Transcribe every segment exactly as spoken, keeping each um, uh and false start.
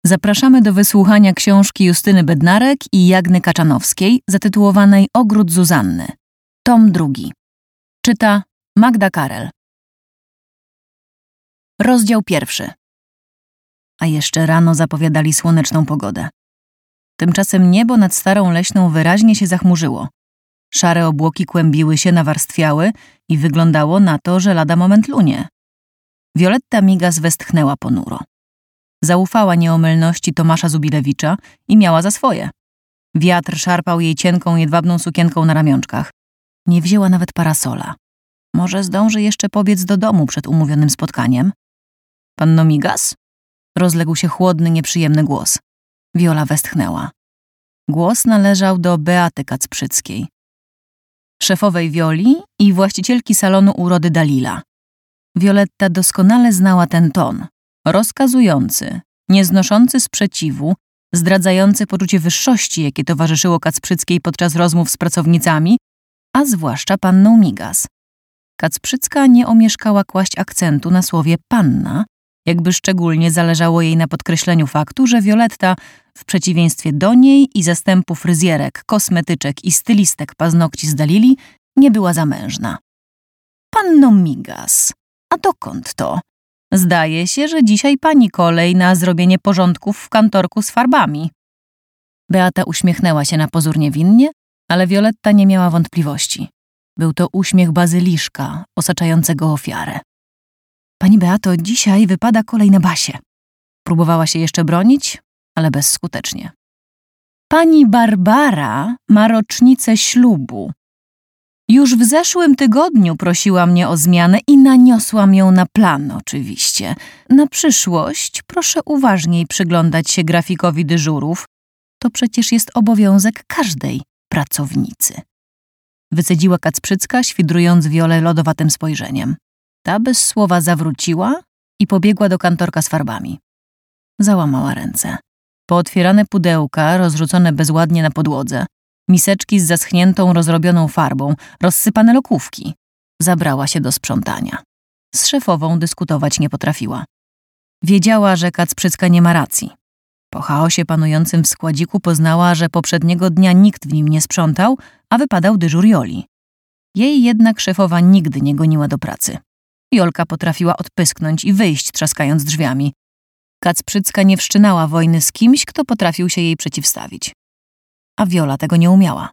Zapraszamy do wysłuchania książki Justyny Bednarek i Jagny Kaczanowskiej zatytułowanej Ogród Zuzanny. Tom drugi. Czyta Magda Karel. Rozdział pierwszy. A jeszcze rano zapowiadali słoneczną pogodę. Tymczasem niebo nad Starą Leśną wyraźnie się zachmurzyło. Szare obłoki kłębiły się, nawarstwiały i wyglądało na to, że lada moment lunie. Wioletta Migas westchnęła ponuro. Zaufała nieomylności Tomasza Zubilewicza i miała za swoje. Wiatr szarpał jej cienką, jedwabną sukienką na ramionczkach. Nie wzięła nawet parasola. Może zdąży jeszcze pobiec do domu przed umówionym spotkaniem? Panno Migas? Rozległ się chłodny, nieprzyjemny głos. Wiola westchnęła. Głos należał do Beaty Kacprzyckiej, szefowej Wioli i właścicielki salonu urody Dalila. Wioletta doskonale znała ten ton. Rozkazujący, nieznoszący sprzeciwu, zdradzający poczucie wyższości, jakie towarzyszyło Kacprzyckiej podczas rozmów z pracownicami, a zwłaszcza panną Migas. Kacprzycka nie omieszkała kłaść akcentu na słowie panna, jakby szczególnie zależało jej na podkreśleniu faktu, że Wioletta, w przeciwieństwie do niej i zastępu fryzjerek, kosmetyczek i stylistek paznokci z Dalili, nie była zamężna. Panno Migas, a dokąd to? Zdaje się, że dzisiaj pani kolej na zrobienie porządków w kantorku z farbami. Beata uśmiechnęła się na pozór niewinnie, ale Wioletta nie miała wątpliwości. Był to uśmiech bazyliszka, osaczającego ofiarę. Pani Beato, dzisiaj wypada kolej na basie. Próbowała się jeszcze bronić, ale bezskutecznie. Pani Barbara ma rocznicę ślubu. Już w zeszłym tygodniu prosiła mnie o zmianę i naniosłam ją na plan, oczywiście. Na przyszłość proszę uważniej przyglądać się grafikowi dyżurów. To przecież jest obowiązek każdej pracownicy. Wycedziła Kacprzycka, świdrując Wiolę lodowatym spojrzeniem. Ta bez słowa zawróciła i pobiegła do kantorka z farbami. Załamała ręce. Pootwierane pudełka, rozrzucone bezładnie na podłodze, miseczki z zaschniętą, rozrobioną farbą, rozsypane lokówki. Zabrała się do sprzątania. Z szefową dyskutować nie potrafiła. Wiedziała, że Kacprzycka nie ma racji. Po chaosie panującym w składziku poznała, że poprzedniego dnia nikt w nim nie sprzątał, a wypadał dyżur Joli. Jej jednak szefowa nigdy nie goniła do pracy. Jolka potrafiła odpysknąć i wyjść, trzaskając drzwiami. Kacprzycka nie wszczynała wojny z kimś, kto potrafił się jej przeciwstawić. A Wiola tego nie umiała.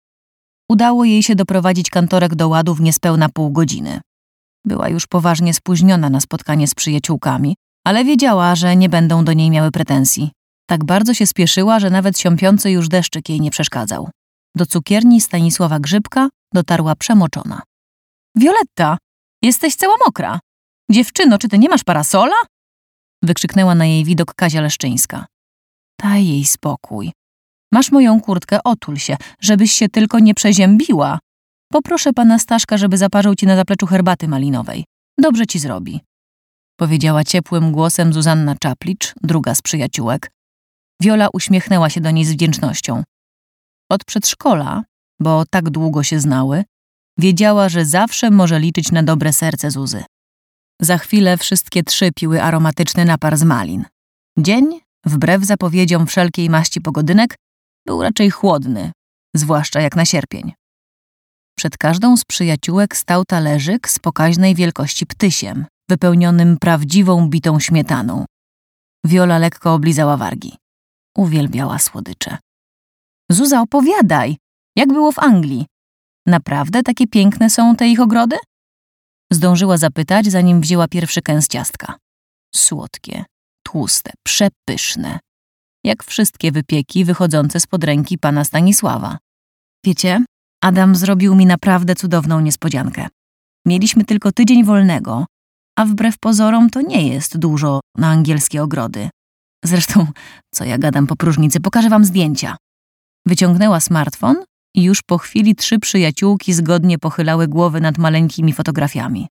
Udało jej się doprowadzić kantorek do ładu w niespełna pół godziny. Była już poważnie spóźniona na spotkanie z przyjaciółkami, ale wiedziała, że nie będą do niej miały pretensji. Tak bardzo się spieszyła, że nawet siąpiący już deszczyk jej nie przeszkadzał. Do cukierni Stanisława Grzybka dotarła przemoczona. Wioletta, jesteś cała mokra. Dziewczyno, czy ty nie masz parasola? Wykrzyknęła na jej widok Kazia Leszczyńska. Daj jej spokój. Masz moją kurtkę, otul się, żebyś się tylko nie przeziębiła. Poproszę pana Staszka, żeby zaparzył ci na zapleczu herbaty malinowej. Dobrze ci zrobi. Powiedziała ciepłym głosem Zuzanna Czaplicz, druga z przyjaciółek. Wiola uśmiechnęła się do niej z wdzięcznością. Od przedszkola, bo tak długo się znały, wiedziała, że zawsze może liczyć na dobre serce Zuzy. Za chwilę wszystkie trzy piły aromatyczny napar z malin. Dzień, wbrew zapowiedziom wszelkiej maści pogodynek, był raczej chłodny, zwłaszcza jak na sierpień. Przed każdą z przyjaciółek stał talerzyk z pokaźnej wielkości ptysiem, wypełnionym prawdziwą bitą śmietaną. Wiola lekko oblizała wargi. Uwielbiała słodycze. Zuza, opowiadaj, jak było w Anglii? Naprawdę takie piękne są te ich ogrody? Zdążyła zapytać, zanim wzięła pierwszy kęs ciastka. Słodkie, tłuste, przepyszne. Jak wszystkie wypieki wychodzące spod ręki pana Stanisława. Wiecie, Adam zrobił mi naprawdę cudowną niespodziankę. Mieliśmy tylko tydzień wolnego, a wbrew pozorom to nie jest dużo na angielskie ogrody. Zresztą, co ja gadam po próżnicy, pokażę wam zdjęcia. Wyciągnęła smartfon i już po chwili trzy przyjaciółki zgodnie pochylały głowy nad maleńkimi fotografiami.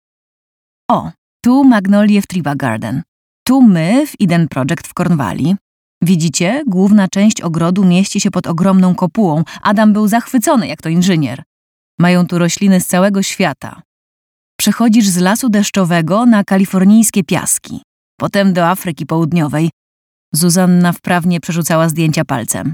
O, tu Magnolie w Triba Garden. Tu my w Eden Project w Cornwalli. Widzicie, główna część ogrodu mieści się pod ogromną kopułą. Adam był zachwycony jak to inżynier. Mają tu rośliny z całego świata. Przechodzisz z lasu deszczowego na kalifornijskie piaski, potem do Afryki Południowej. Zuzanna wprawnie przerzucała zdjęcia palcem.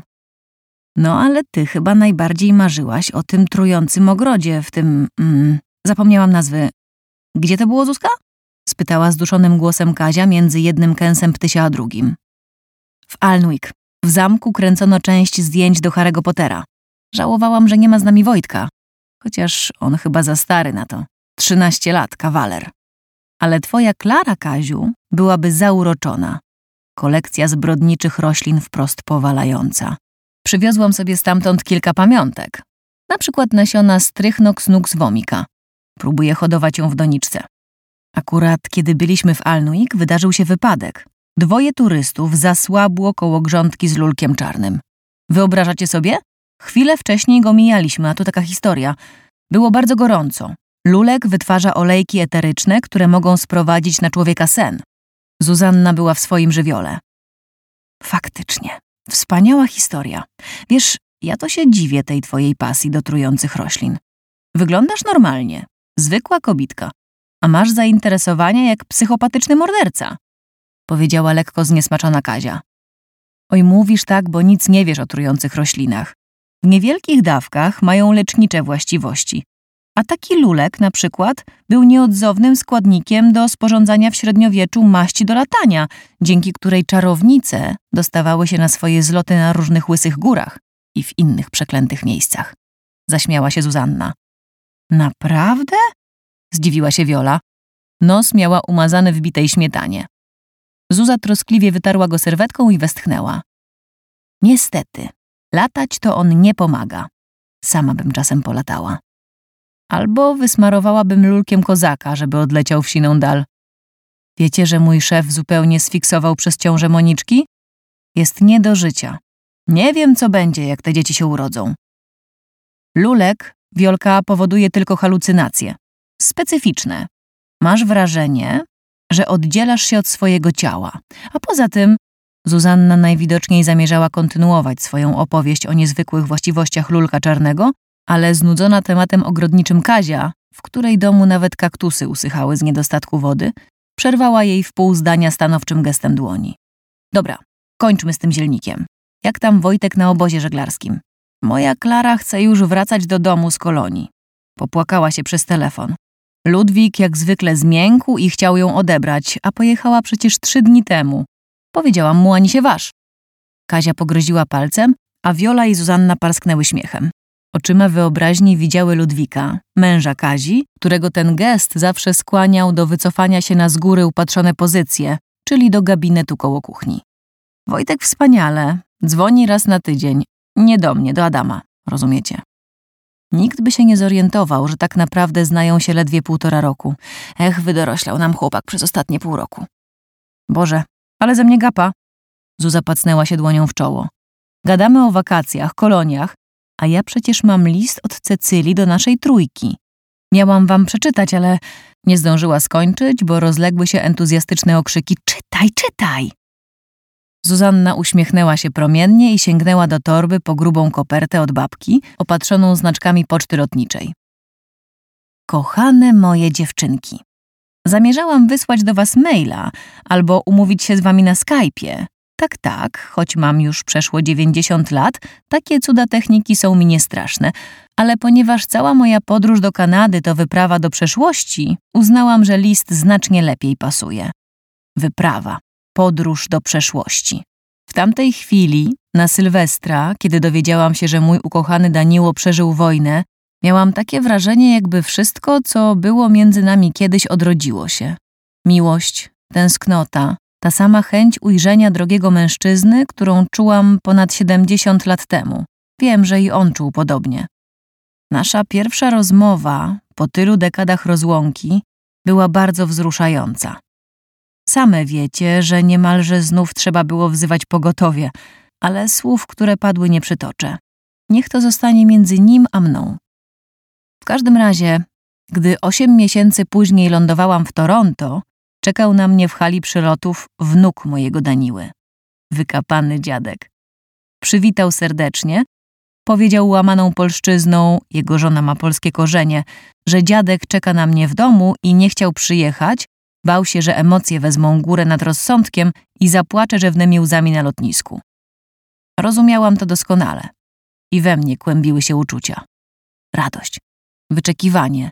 No ale ty chyba najbardziej marzyłaś o tym trującym ogrodzie w tym... Mm, zapomniałam nazwy. Gdzie to było, Zuzka? Spytała zduszonym głosem Kazia między jednym kęsem ptysia a drugim. W Alnwick. W zamku kręcono część zdjęć do Harry'ego Pottera. Żałowałam, że nie ma z nami Wojtka. Chociaż on chyba za stary na to. Trzynaście lat, kawaler. Ale twoja Klara, Kaziu, byłaby zauroczona. Kolekcja zbrodniczych roślin wprost powalająca. Przywiozłam sobie stamtąd kilka pamiątek. Na przykład nasiona Strychnox nux vomica. Próbuję hodować ją w doniczce. Akurat kiedy byliśmy w Alnwick, wydarzył się wypadek. Dwoje turystów zasłabło koło grządki z lulkiem czarnym. Wyobrażacie sobie? Chwilę wcześniej go mijaliśmy, a tu taka historia. Było bardzo gorąco. Lulek wytwarza olejki eteryczne, które mogą sprowadzić na człowieka sen. Zuzanna była w swoim żywiole. Faktycznie. Wspaniała historia. Wiesz, ja to się dziwię tej twojej pasji do trujących roślin. Wyglądasz normalnie. Zwykła kobitka. A masz zainteresowania jak psychopatyczny morderca. Powiedziała lekko zniesmaczona Kazia. Oj, mówisz tak, bo nic nie wiesz o trujących roślinach. W niewielkich dawkach mają lecznicze właściwości. A taki lulek na przykład był nieodzownym składnikiem do sporządzania w średniowieczu maści do latania, dzięki której czarownice dostawały się na swoje zloty na różnych łysych górach i w innych przeklętych miejscach. Zaśmiała się Zuzanna. Naprawdę? Zdziwiła się Wiola. Nos miała umazany w bitej śmietanie. Zuza troskliwie wytarła go serwetką i westchnęła. Niestety, latać to on nie pomaga. Sama bym czasem polatała. Albo wysmarowałabym lulkiem kozaka, żeby odleciał w siną dal. Wiecie, że mój szef zupełnie sfiksował przez ciążę Moniczki? Jest nie do życia. Nie wiem, co będzie, jak te dzieci się urodzą. Lulek, Wiolka, powoduje tylko halucynacje. Specyficzne. Masz wrażenie, że oddzielasz się od swojego ciała. A poza tym Zuzanna najwidoczniej zamierzała kontynuować swoją opowieść o niezwykłych właściwościach lulka czarnego, ale znudzona tematem ogrodniczym Kazia, w której domu nawet kaktusy usychały z niedostatku wody, przerwała jej w pół zdania stanowczym gestem dłoni. Dobra, kończmy z tym zielnikiem. Jak tam Wojtek na obozie żeglarskim? Moja Klara chce już wracać do domu z kolonii. Popłakała się przez telefon. Ludwik jak zwykle zmiękł i chciał ją odebrać, a pojechała przecież trzy dni temu. Powiedziałam mu, ani się waż. Kazia pogroziła palcem, a Wiola i Zuzanna parsknęły śmiechem. Oczyma wyobraźni widziały Ludwika, męża Kazi, którego ten gest zawsze skłaniał do wycofania się na z góry upatrzone pozycje, czyli do gabinetu koło kuchni. Wojtek wspaniale, dzwoni raz na tydzień, nie do mnie, do Adama, rozumiecie? Nikt by się nie zorientował, że tak naprawdę znają się ledwie półtora roku. Ech, wydoroślał nam chłopak przez ostatnie pół roku. Boże, ale ze mnie gapa. Zuza pacnęła się dłonią w czoło. Gadamy o wakacjach, koloniach, a ja przecież mam list od Cecylii do naszej trójki. Miałam wam przeczytać, ale nie zdążyła skończyć, bo rozległy się entuzjastyczne okrzyki. Czytaj, czytaj! Zuzanna uśmiechnęła się promiennie i sięgnęła do torby po grubą kopertę od babki, opatrzoną znaczkami poczty lotniczej. Kochane moje dziewczynki, zamierzałam wysłać do was maila albo umówić się z wami na Skype'ie. Tak, tak, choć mam już przeszło dziewięćdziesiąt lat, takie cuda techniki są mi niestraszne, ale ponieważ cała moja podróż do Kanady to wyprawa do przeszłości, uznałam, że list znacznie lepiej pasuje. Wyprawa. Podróż do przeszłości. W tamtej chwili, na Sylwestra, kiedy dowiedziałam się, że mój ukochany Daniło przeżył wojnę, miałam takie wrażenie, jakby wszystko, co było między nami kiedyś, odrodziło się. Miłość, tęsknota, ta sama chęć ujrzenia drogiego mężczyzny, którą czułam ponad siedemdziesiąt lat temu. Wiem, że i on czuł podobnie. Nasza pierwsza rozmowa, po tylu dekadach rozłąki, była bardzo wzruszająca. Same wiecie, że niemalże znów trzeba było wzywać pogotowie, ale słów, które padły, nie przytoczę. Niech to zostanie między nim a mną. W każdym razie, gdy osiem miesięcy później lądowałam w Toronto, czekał na mnie w hali przylotów wnuk mojego Daniły. Wykapany dziadek. Przywitał serdecznie, powiedział łamaną polszczyzną, jego żona ma polskie korzenie, że dziadek czeka na mnie w domu i nie chciał przyjechać, Bał się, że emocje wezmą górę nad rozsądkiem i zapłacze rzewnymi łzami na lotnisku. Rozumiałam to doskonale i we mnie kłębiły się uczucia. Radość, wyczekiwanie,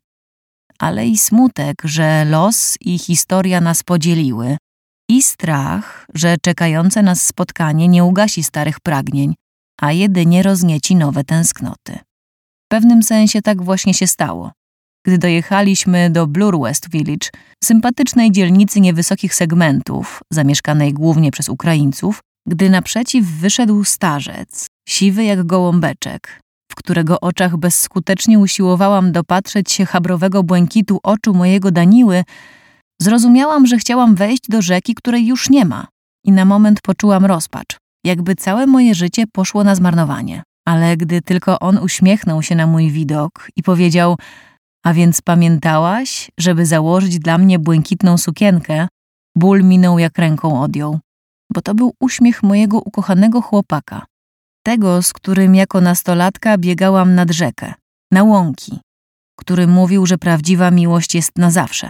ale i smutek, że los i historia nas podzieliły i strach, że czekające nas spotkanie nie ugasi starych pragnień, a jedynie roznieci nowe tęsknoty. W pewnym sensie tak właśnie się stało. Gdy dojechaliśmy do Bloor West Village, sympatycznej dzielnicy niewysokich segmentów, zamieszkanej głównie przez Ukraińców, gdy naprzeciw wyszedł starzec, siwy jak gołąbeczek, w którego oczach bezskutecznie usiłowałam dopatrzeć się chabrowego błękitu oczu mojego Daniły, zrozumiałam, że chciałam wejść do rzeki, której już nie ma i na moment poczułam rozpacz, jakby całe moje życie poszło na zmarnowanie. Ale gdy tylko on uśmiechnął się na mój widok i powiedział: a więc pamiętałaś, żeby założyć dla mnie błękitną sukienkę, ból minął jak ręką odjął, bo to był uśmiech mojego ukochanego chłopaka, tego, z którym jako nastolatka biegałam nad rzekę, na łąki, który mówił, że prawdziwa miłość jest na zawsze.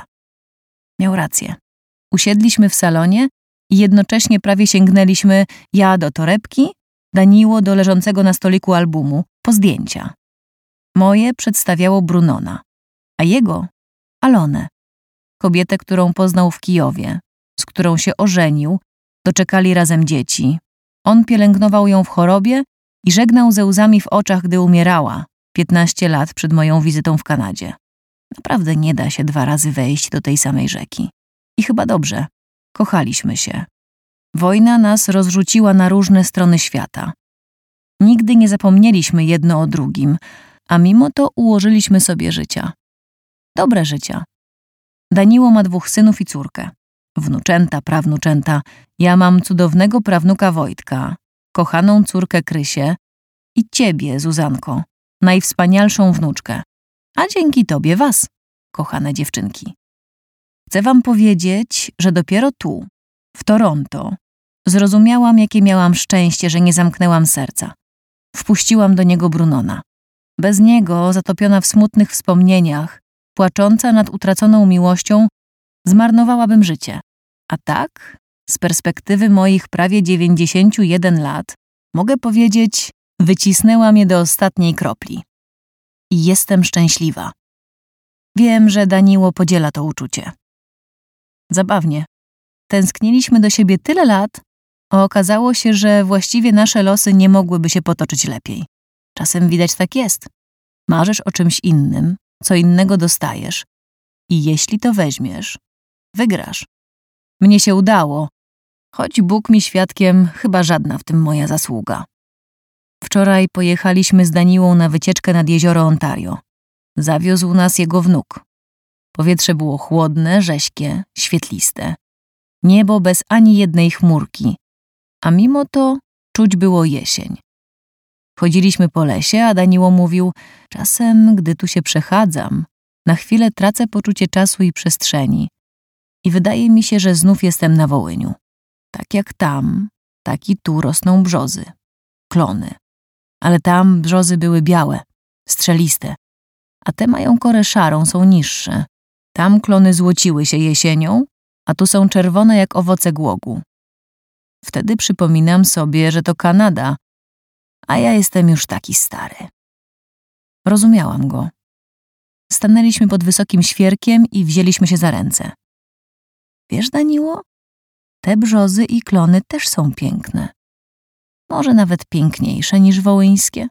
Miał rację. Usiedliśmy w salonie i jednocześnie prawie sięgnęliśmy, ja do torebki, Daniło do leżącego na stoliku albumu, po zdjęcia. Moje przedstawiało Brunona, a jego Alonę, kobietę, którą poznał w Kijowie, z którą się ożenił, doczekali razem dzieci. On pielęgnował ją w chorobie i żegnał ze łzami w oczach, gdy umierała, piętnaście lat przed moją wizytą w Kanadzie. Naprawdę nie da się dwa razy wejść do tej samej rzeki. I chyba dobrze. Kochaliśmy się. Wojna nas rozrzuciła na różne strony świata. Nigdy nie zapomnieliśmy jedno o drugim, a mimo to ułożyliśmy sobie życia. Dobre życia. Daniło ma dwóch synów i córkę. Wnuczęta, prawnuczęta. Ja mam cudownego prawnuka Wojtka, kochaną córkę Krysię i ciebie, Zuzanko, najwspanialszą wnuczkę. A dzięki tobie was, kochane dziewczynki. Chcę wam powiedzieć, że dopiero tu, w Toronto, zrozumiałam, jakie miałam szczęście, że nie zamknęłam serca. Wpuściłam do niego Brunona. Bez niego, zatopiona w smutnych wspomnieniach, płacząca nad utraconą miłością, zmarnowałabym życie. A tak, z perspektywy moich prawie dziewięćdziesięciu jeden lat, mogę powiedzieć, wycisnęłam je do ostatniej kropli. I jestem szczęśliwa. Wiem, że Daniło podziela to uczucie. Zabawnie. Tęskniliśmy do siebie tyle lat, a okazało się, że właściwie nasze losy nie mogłyby się potoczyć lepiej. Czasem widać tak jest. Marzysz o czymś innym, co innego dostajesz i jeśli to weźmiesz, wygrasz. Mnie się udało, choć Bóg mi świadkiem, chyba żadna w tym moja zasługa. Wczoraj pojechaliśmy z Daniłą na wycieczkę nad jezioro Ontario. Zawiózł nas jego wnuk. Powietrze było chłodne, rześkie, świetliste. Niebo bez ani jednej chmurki, a mimo to czuć było jesień. Chodziliśmy po lesie, a Daniło mówił: czasem, gdy tu się przechadzam, na chwilę tracę poczucie czasu i przestrzeni i wydaje mi się, że znów jestem na Wołyniu. Tak jak tam, tak i tu rosną brzozy, klony. Ale tam brzozy były białe, strzeliste, a te mają korę szarą, są niższe. Tam klony złociły się jesienią, a tu są czerwone jak owoce głogu. Wtedy przypominam sobie, że to Kanada, a ja jestem już taki stary. Rozumiałam go. Stanęliśmy pod wysokim świerkiem i wzięliśmy się za ręce. Wiesz, Daniło, te brzozy i klony też są piękne. Może nawet piękniejsze niż wołyńskie,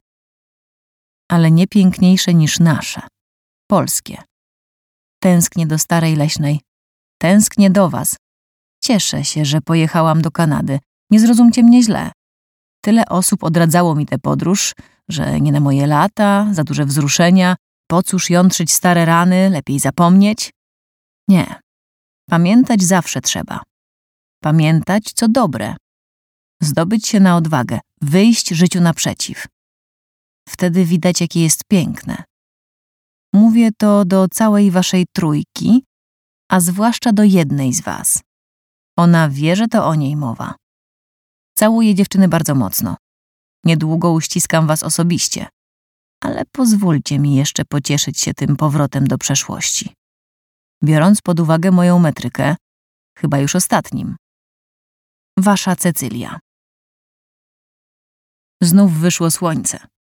ale nie piękniejsze niż nasze, polskie. Tęsknię do starej leśnej. Tęsknię do was. Cieszę się, że pojechałam do Kanady. Nie zrozumcie mnie źle. Tyle osób odradzało mi tę podróż, że nie na moje lata, za duże wzruszenia, po cóż jątrzyć stare rany, lepiej zapomnieć. Nie. Pamiętać zawsze trzeba. Pamiętać, co dobre. Zdobyć się na odwagę, wyjść życiu naprzeciw. Wtedy widać, jakie jest piękne. Mówię to do całej waszej trójki, a zwłaszcza do jednej z was. Ona wie, że to o niej mowa. Całuję dziewczyny bardzo mocno. Niedługo uściskam was osobiście, ale pozwólcie mi jeszcze pocieszyć się tym powrotem do przeszłości. biorąc pod uwagę moją metrykę, chyba już ostatnim. Wasza Cecylia. Znów wyszło słońce.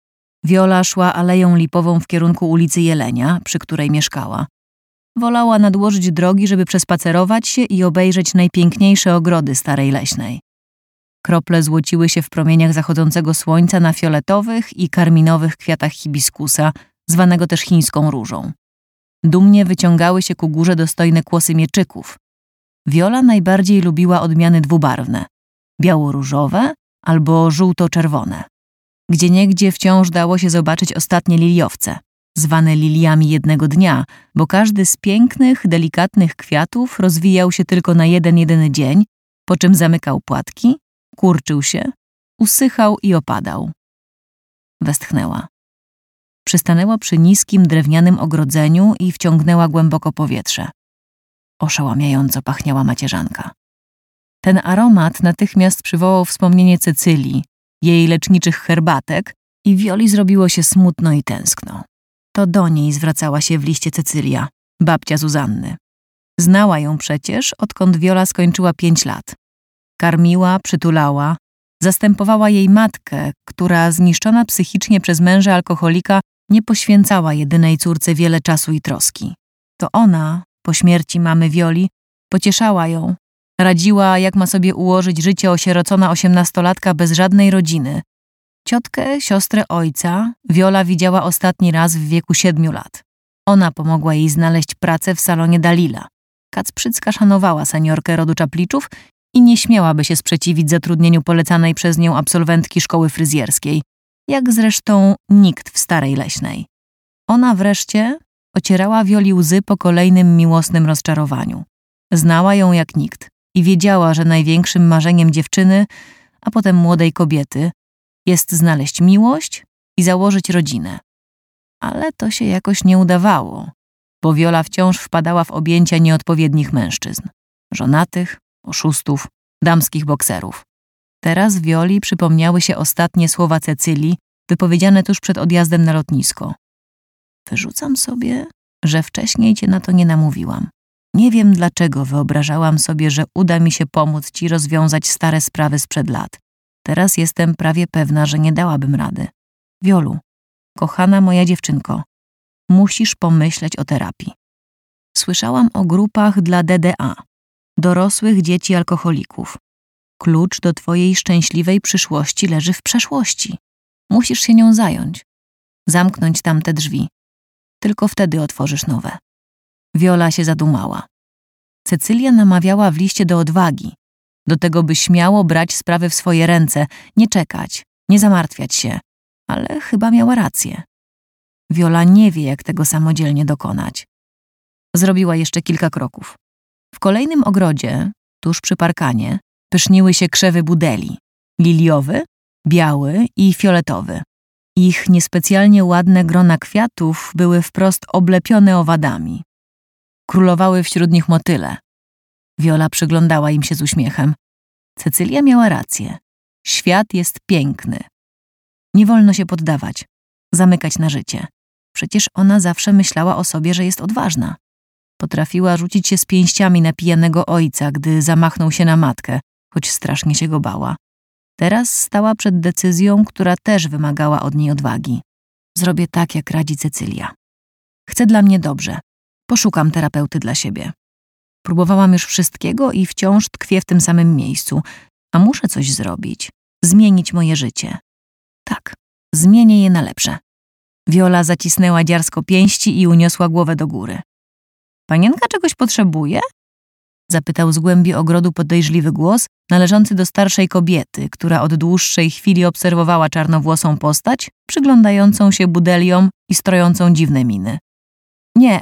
Wiola szła aleją lipową w kierunku ulicy Jelenia, przy której mieszkała. Wolała nadłożyć drogi, żeby przespacerować się i obejrzeć najpiękniejsze ogrody Starej Leśnej. Krople złociły się w promieniach zachodzącego słońca na fioletowych i karminowych kwiatach hibiskusa, zwanego też chińską różą. Dumnie wyciągały się ku górze dostojne kłosy mieczyków. Wiola najbardziej lubiła odmiany dwubarwne, biało-różowe albo żółto-czerwone. Gdzieniegdzie wciąż dało się zobaczyć ostatnie liliowce, zwane liliami jednego dnia, bo każdy z pięknych, delikatnych kwiatów rozwijał się tylko na jeden jedyny dzień, po czym zamykał płatki, kurczył się, usychał i opadał. Westchnęła. Przystanęła przy niskim, drewnianym ogrodzeniu i wciągnęła głęboko powietrze. Oszałamiająco pachniała macierzanka. Ten aromat natychmiast przywołał wspomnienie Cecylii, jej leczniczych herbatek i Wioli zrobiło się smutno i tęskno. To do niej zwracała się w liście Cecylia, babcia Zuzanny. Znała ją przecież, odkąd Wiola skończyła pięć lat. Karmiła, przytulała, zastępowała jej matkę, która zniszczona psychicznie przez męża alkoholika nie poświęcała jedynej córce wiele czasu i troski. To ona, po śmierci mamy Wioli, pocieszała ją, radziła, jak ma sobie ułożyć życie osierocona osiemnastolatka bez żadnej rodziny. Ciotkę, siostrę ojca Wiola widziała ostatni raz w wieku siedmiu lat. Ona pomogła jej znaleźć pracę w salonie Dalila. Kacprzycka szanowała seniorkę rodu Czapliczów i nie śmiałaby się sprzeciwić zatrudnieniu polecanej przez nią absolwentki szkoły fryzjerskiej, jak zresztą nikt w Starej Leśnej. Ona wreszcie ocierała Wioli łzy po kolejnym miłosnym rozczarowaniu. Znała ją jak nikt i wiedziała, że największym marzeniem dziewczyny, a potem młodej kobiety, jest znaleźć miłość i założyć rodzinę. Ale to się jakoś nie udawało, bo Wiola wciąż wpadała w objęcia nieodpowiednich mężczyzn, żonatych, oszustów, damskich bokserów. Teraz Wioli przypomniały się ostatnie słowa Cecylii, wypowiedziane tuż przed odjazdem na lotnisko. Wyrzucam sobie, że wcześniej cię na to nie namówiłam. Nie wiem, dlaczego wyobrażałam sobie, że uda mi się pomóc ci rozwiązać stare sprawy sprzed lat. Teraz jestem prawie pewna, że nie dałabym rady. Wiolu, kochana moja dziewczynko, musisz pomyśleć o terapii. Słyszałam o grupach dla D D A, dorosłych dzieci alkoholików. Klucz do twojej szczęśliwej przyszłości leży w przeszłości. Musisz się nią zająć. Zamknąć tamte drzwi. Tylko wtedy otworzysz nowe. Wiola się zadumała. Cecylia namawiała w liście do odwagi, do tego, by śmiało brać sprawy w swoje ręce, nie czekać, nie zamartwiać się, ale chyba miała rację. Wiola nie wie, jak tego samodzielnie dokonać. Zrobiła jeszcze kilka kroków. W kolejnym ogrodzie, tuż przy parkanie, pyszniły się krzewy budeli, liliowy, biały i fioletowy. Ich niespecjalnie ładne grona kwiatów były wprost oblepione owadami. Królowały wśród nich motyle. Wiola przyglądała im się z uśmiechem. Cecylia miała rację. Świat jest piękny. Nie wolno się poddawać, zamykać na życie. Przecież ona zawsze myślała o sobie, że jest odważna. Potrafiła rzucić się z pięściami na pijanego ojca, gdy zamachnął się na matkę, choć strasznie się go bała. Teraz stała przed decyzją, która też wymagała od niej odwagi. Zrobię tak, jak radzi Cecylia. Chcę dla mnie dobrze. Poszukam terapeuty dla siebie. Próbowałam już wszystkiego i wciąż tkwię w tym samym miejscu, a muszę coś zrobić. Zmienić moje życie. Tak, zmienię je na lepsze. Wiola zacisnęła dziarsko pięści i uniosła głowę do góry. Panienka czegoś potrzebuje? Zapytał z głębi ogrodu podejrzliwy głos, należący do starszej kobiety, która od dłuższej chwili obserwowała czarnowłosą postać, przyglądającą się budeliom i strojącą dziwne miny. Nie,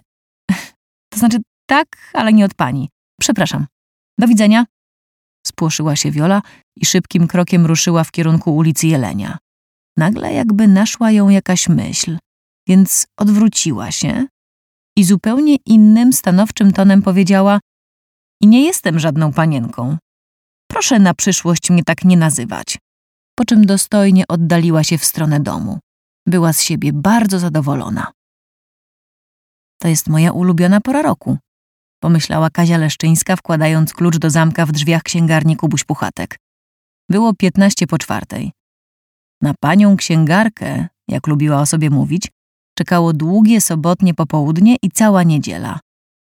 to znaczy tak, ale nie od pani. Przepraszam. Do widzenia. Spłoszyła się Wiola i szybkim krokiem ruszyła w kierunku ulicy Jelenia. Nagle jakby naszła ją jakaś myśl, więc odwróciła się i zupełnie innym, stanowczym tonem powiedziała: i nie jestem żadną panienką. Proszę na przyszłość mnie tak nie nazywać. Po czym dostojnie oddaliła się w stronę domu. Była z siebie bardzo zadowolona. To jest moja ulubiona pora roku, pomyślała Kazia Leszczyńska, wkładając klucz do zamka w drzwiach księgarni Kubuś Puchatek. Było piętnaście po czwartej. Na panią księgarkę, jak lubiła o sobie mówić, czekało długie sobotnie popołudnie i cała niedziela.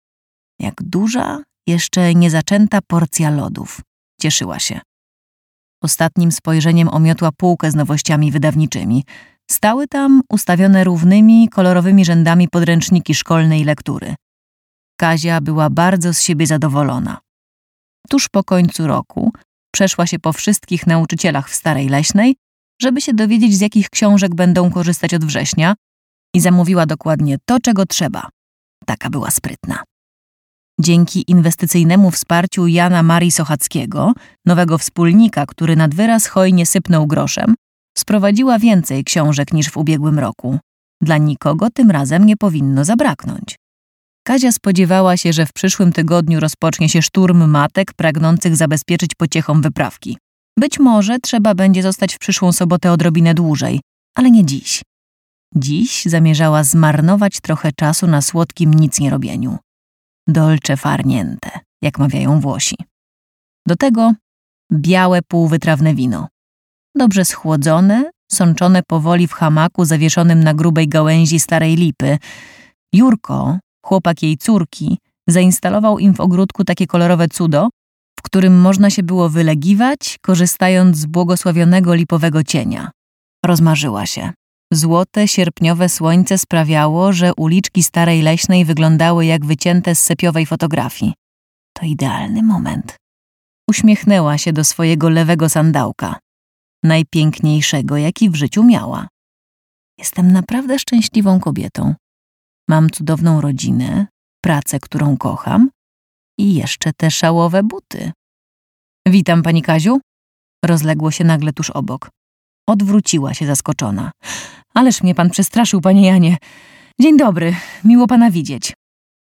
Jak duża, jeszcze niezaczęta porcja lodów. Cieszyła się. Ostatnim spojrzeniem omiotła półkę z nowościami wydawniczymi. Stały tam ustawione równymi, kolorowymi rzędami podręczniki szkolne i lektury. Kazia była bardzo z siebie zadowolona. Tuż po końcu roku przeszła się po wszystkich nauczycielach w Starej Leśnej, żeby się dowiedzieć, z jakich książek będą korzystać od września, i zamówiła dokładnie to, czego trzeba. Taka była sprytna. Dzięki inwestycyjnemu wsparciu Jana Marii Sochackiego, nowego wspólnika, który nad wyraz hojnie sypnął groszem, sprowadziła więcej książek niż w ubiegłym roku. Dla nikogo tym razem nie powinno zabraknąć. Kazia spodziewała się, że w przyszłym tygodniu rozpocznie się szturm matek pragnących zabezpieczyć pociechom wyprawki. Być może trzeba będzie zostać w przyszłą sobotę odrobinę dłużej, ale nie dziś. Dziś zamierzała zmarnować trochę czasu na słodkim nicnierobieniu. Dolce far niente, jak mawiają Włosi. Do tego białe półwytrawne wino. Dobrze schłodzone, sączone powoli w hamaku zawieszonym na grubej gałęzi starej lipy. Jurko, chłopak jej córki, zainstalował im w ogródku takie kolorowe cudo, w którym można się było wylegiwać, korzystając z błogosławionego lipowego cienia. Rozmarzyła się. Złote, sierpniowe słońce sprawiało, że uliczki Starej Leśnej wyglądały jak wycięte z sepiowej fotografii. To idealny moment. Uśmiechnęła się do swojego lewego sandałka. Najpiękniejszego, jaki w życiu miała. Jestem naprawdę szczęśliwą kobietą. Mam cudowną rodzinę, pracę, którą kocham i jeszcze te szałowe buty. Witam, pani Kaziu. Rozległo się nagle tuż obok. Odwróciła się zaskoczona. Ależ mnie pan przestraszył, panie Janie. Dzień dobry, miło pana widzieć.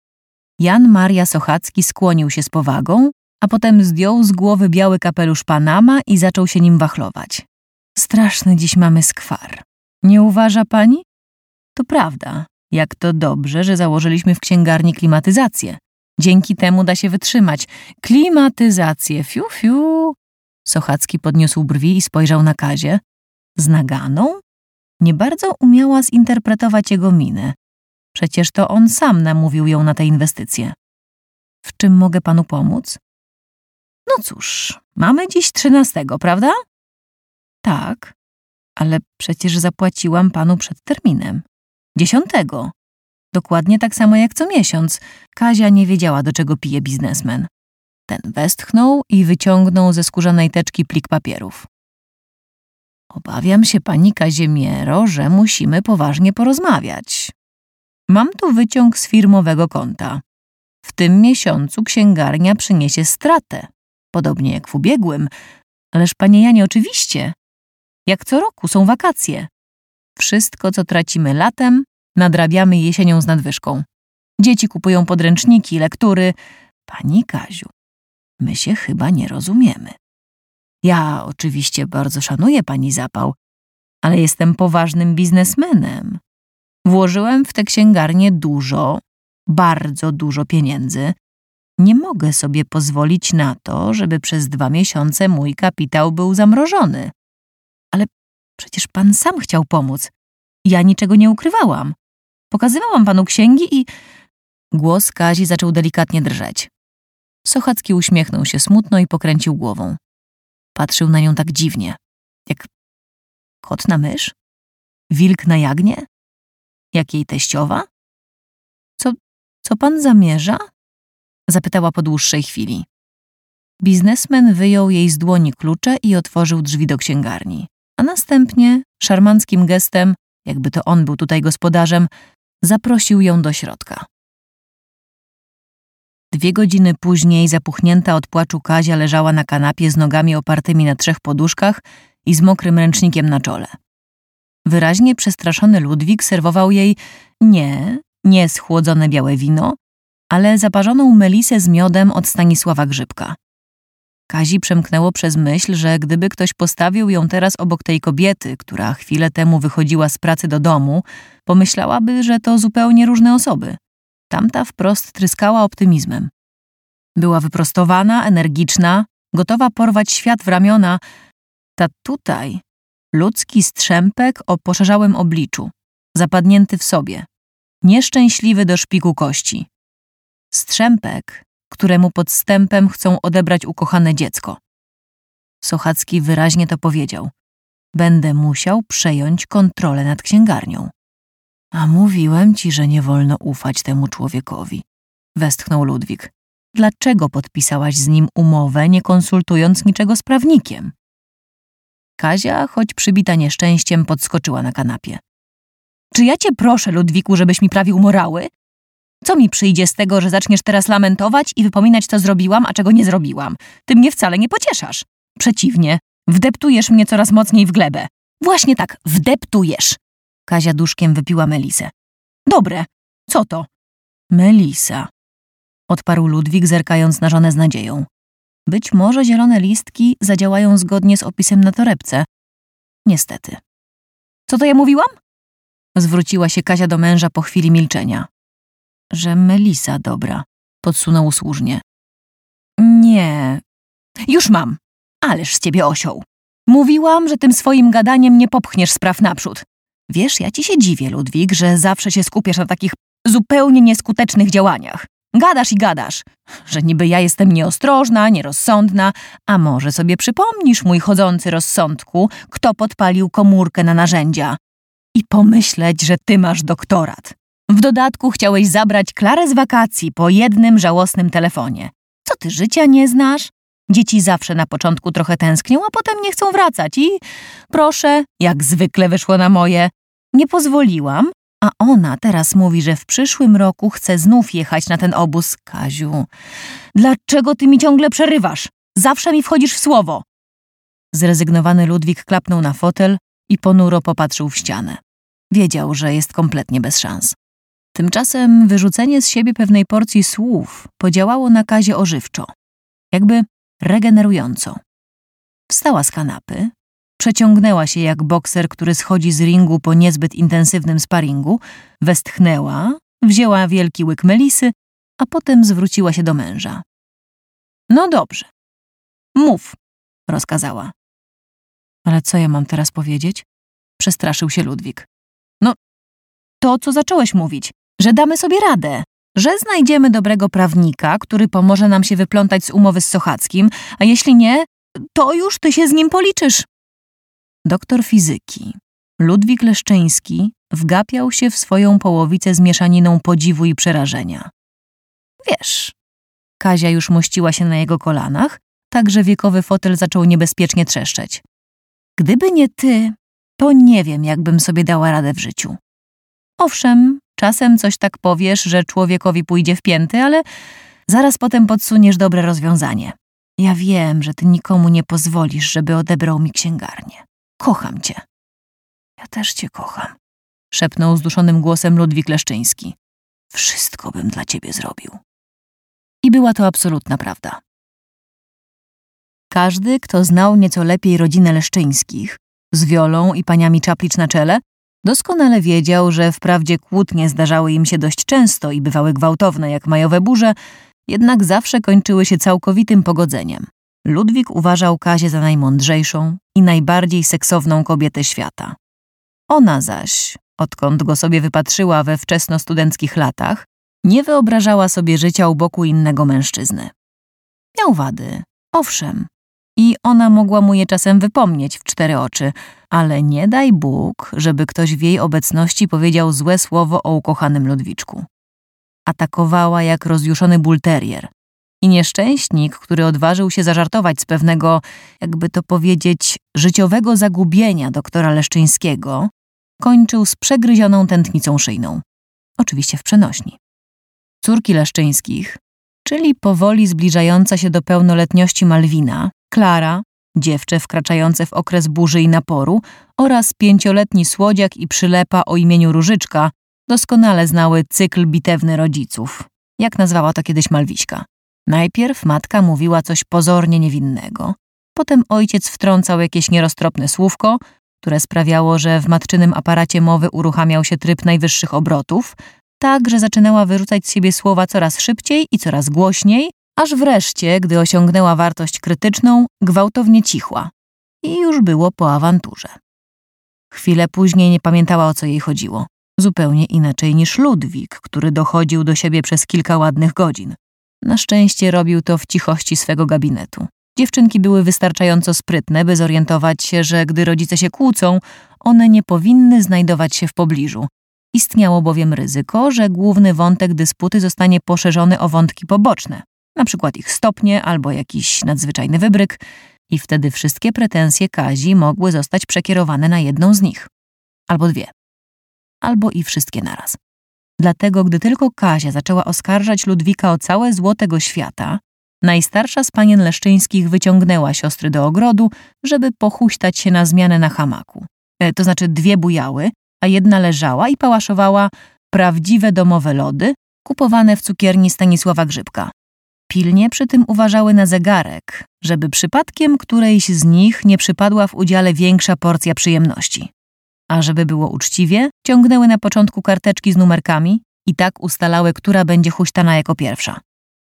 Jan Maria Sochacki skłonił się z powagą, a potem zdjął z głowy biały kapelusz Panama i zaczął się nim wachlować. Straszny dziś mamy skwar. Nie uważa pani? To prawda. Jak to dobrze, że założyliśmy w księgarni klimatyzację. Dzięki temu da się wytrzymać. Klimatyzację, fiu, fiu. Sochacki podniósł brwi i spojrzał na Kazię. Z naganą? Nie bardzo umiała zinterpretować jego minę. Przecież to on sam namówił ją na te inwestycje. W czym mogę panu pomóc? No cóż, mamy dziś trzynastego, prawda? Tak, ale przecież zapłaciłam panu przed terminem. Dziesiątego. Dokładnie tak samo jak co miesiąc. Kazia nie wiedziała, do czego pije biznesmen. Ten westchnął i wyciągnął ze skórzanej teczki plik papierów. Obawiam się, pani Kazimiero, że musimy poważnie porozmawiać. Mam tu wyciąg z firmowego konta. W tym miesiącu księgarnia przyniesie stratę, podobnie jak w ubiegłym. Ależ, panie Janie, oczywiście. Jak co roku są wakacje. Wszystko, co tracimy latem, nadrabiamy jesienią z nadwyżką. Dzieci kupują podręczniki, lektury. Pani Kaziu, my się chyba nie rozumiemy. Ja oczywiście bardzo szanuję pani zapał, ale jestem poważnym biznesmenem. Włożyłem w tę księgarnię dużo, bardzo dużo pieniędzy. Nie mogę sobie pozwolić na to, żeby przez dwa miesiące mój kapitał był zamrożony. Ale przecież pan sam chciał pomóc. Ja niczego nie ukrywałam. Pokazywałam panu księgi i... Głos Kazi zaczął delikatnie drżeć. Sochacki uśmiechnął się smutno i pokręcił głową. Patrzył na nią tak dziwnie, jak kot na mysz? Wilk na jagnię? Jak jej teściowa? Co, co pan zamierza? Zapytała po dłuższej chwili. Biznesmen wyjął jej z dłoni klucze i otworzył drzwi do księgarni, a następnie szarmanckim gestem, jakby to on był tutaj gospodarzem, zaprosił ją do środka. Dwie godziny później zapuchnięta od płaczu Kazia leżała na kanapie z nogami opartymi na trzech poduszkach i z mokrym ręcznikiem na czole. Wyraźnie przestraszony Ludwik serwował jej nie, nie schłodzone białe wino, ale zaparzoną melisę z miodem od Stanisława Grzybka. Kazi przemknęło przez myśl, że gdyby ktoś postawił ją teraz obok tej kobiety, która chwilę temu wychodziła z pracy do domu, pomyślałaby, że to zupełnie różne osoby. Tamta wprost tryskała optymizmem. Była wyprostowana, energiczna, gotowa porwać świat w ramiona. Ta tutaj ludzki strzępek o poszarzałym obliczu, zapadnięty w sobie, nieszczęśliwy do szpiku kości. Strzępek, któremu podstępem chcą odebrać ukochane dziecko. Sochacki wyraźnie to powiedział. Będę musiał przejąć kontrolę nad księgarnią. A mówiłem ci, że nie wolno ufać temu człowiekowi. Westchnął Ludwik. Dlaczego podpisałaś z nim umowę, nie konsultując niczego z prawnikiem? Kazia, choć przybita nieszczęściem, podskoczyła na kanapie. Czy ja cię proszę, Ludwiku, żebyś mi prawił morały? Co mi przyjdzie z tego, że zaczniesz teraz lamentować i wypominać, co zrobiłam, a czego nie zrobiłam? Ty mnie wcale nie pocieszasz. Przeciwnie, wdeptujesz mnie coraz mocniej w glebę. Właśnie tak, wdeptujesz. Kazia duszkiem wypiła melisę. Dobre, co to? Melisa, odparł Ludwik, zerkając na żonę z nadzieją. Być może zielone listki zadziałają zgodnie z opisem na torebce. Niestety. Co to ja mówiłam? Zwróciła się Kazia do męża po chwili milczenia. Że melisa dobra, podsunął usłużnie. Nie. Już mam. Ależ z ciebie osioł. Mówiłam, że tym swoim gadaniem nie popchniesz spraw naprzód. Wiesz, ja ci się dziwię, Ludwik, że zawsze się skupiasz na takich zupełnie nieskutecznych działaniach. Gadasz i gadasz, że niby ja jestem nieostrożna, nierozsądna, a może sobie przypomnisz, mój chodzący rozsądku, kto podpalił komórkę na narzędzia. I pomyśleć, że ty masz doktorat. W dodatku chciałeś zabrać Klarę z wakacji po jednym żałosnym telefonie. Co ty, życia nie znasz? Dzieci zawsze na początku trochę tęsknią, a potem nie chcą wracać i, proszę, jak zwykle wyszło na moje. Nie pozwoliłam, a ona teraz mówi, że w przyszłym roku chce znów jechać na ten obóz. Kaziu, dlaczego ty mi ciągle przerywasz? Zawsze mi wchodzisz w słowo. Zrezygnowany Ludwik klapnął na fotel i ponuro popatrzył w ścianę. Wiedział, że jest kompletnie bez szans. Tymczasem wyrzucenie z siebie pewnej porcji słów podziałało na Kazię ożywczo, jakby regenerująco. Wstała z kanapy, przeciągnęła się jak bokser, który schodzi z ringu po niezbyt intensywnym sparingu, westchnęła, wzięła wielki łyk melisy, a potem zwróciła się do męża. No dobrze, mów, rozkazała. Ale co ja mam teraz powiedzieć? Przestraszył się Ludwik. No, to co zacząłeś mówić, że damy sobie radę, że znajdziemy dobrego prawnika, który pomoże nam się wyplątać z umowy z Sochackim, a jeśli nie, to już ty się z nim policzysz. Doktor fizyki, Ludwik Leszczyński, wgapiał się w swoją połowicę z mieszaniną podziwu i przerażenia. Wiesz, Kazia już mościła się na jego kolanach, tak że wiekowy fotel zaczął niebezpiecznie trzeszczeć. Gdyby nie ty, to nie wiem, jakbym sobie dała radę w życiu. Owszem, czasem coś tak powiesz, że człowiekowi pójdzie w pięty, ale zaraz potem podsuniesz dobre rozwiązanie. Ja wiem, że ty nikomu nie pozwolisz, żeby odebrał mi księgarnię. Kocham cię. Ja też cię kocham, szepnął zduszonym głosem Ludwik Leszczyński. Wszystko bym dla ciebie zrobił. I była to absolutna prawda. Każdy, kto znał nieco lepiej rodzinę Leszczyńskich, z Wiolą i paniami Czaplicz na czele, doskonale wiedział, że wprawdzie kłótnie zdarzały im się dość często i bywały gwałtowne jak majowe burze, jednak zawsze kończyły się całkowitym pogodzeniem. Ludwik uważał Kazię za najmądrzejszą i najbardziej seksowną kobietę świata. Ona zaś, odkąd go sobie wypatrzyła we wczesnostudenckich latach, nie wyobrażała sobie życia u boku innego mężczyzny. Miał wady, owszem, i ona mogła mu je czasem wypomnieć w cztery oczy, ale nie daj Bóg, żeby ktoś w jej obecności powiedział złe słowo o ukochanym Ludwiczku. Atakowała jak rozjuszony bulterier. I nieszczęśnik, który odważył się zażartować z pewnego, jakby to powiedzieć, życiowego zagubienia doktora Leszczyńskiego, kończył z przegryzioną tętnicą szyjną. Oczywiście w przenośni. Córki Leszczyńskich, czyli powoli zbliżająca się do pełnoletności Malwina, Klara, dziewczę wkraczające w okres burzy i naporu oraz pięcioletni słodziak i przylepa o imieniu Różyczka doskonale znały cykl bitewny rodziców, jak nazwała to kiedyś Malwiśka. Najpierw matka mówiła coś pozornie niewinnego, potem ojciec wtrącał jakieś nieroztropne słówko, które sprawiało, że w matczynym aparacie mowy uruchamiał się tryb najwyższych obrotów, tak, że zaczynała wyrzucać z siebie słowa coraz szybciej i coraz głośniej, Aż wreszcie, gdy osiągnęła wartość krytyczną, gwałtownie cichła i już było po awanturze. Chwilę później nie pamiętała, o co jej chodziło. Zupełnie inaczej niż Ludwik, który dochodził do siebie przez kilka ładnych godzin. Na szczęście robił to w cichości swego gabinetu. Dziewczynki były wystarczająco sprytne, by zorientować się, że gdy rodzice się kłócą, one nie powinny znajdować się w pobliżu. Istniało bowiem ryzyko, że główny wątek dysputy zostanie poszerzony o wątki poboczne, na przykład ich stopnie albo jakiś nadzwyczajny wybryk, i wtedy wszystkie pretensje Kazi mogły zostać przekierowane na jedną z nich. Albo dwie. Albo i wszystkie naraz. Dlatego, gdy tylko Kazia zaczęła oskarżać Ludwika o całe zło tego świata, najstarsza z panien Leszczyńskich wyciągnęła siostry do ogrodu, żeby pochuśtać się na zmianę na hamaku. E, to znaczy dwie bujały, a jedna leżała i pałaszowała prawdziwe domowe lody, kupowane w cukierni Stanisława Grzybka. Pilnie przy tym uważały na zegarek, żeby przypadkiem którejś z nich nie przypadła w udziale większa porcja przyjemności. A żeby było uczciwie, ciągnęły na początku karteczki z numerkami i tak ustalały, która będzie huśtana jako pierwsza.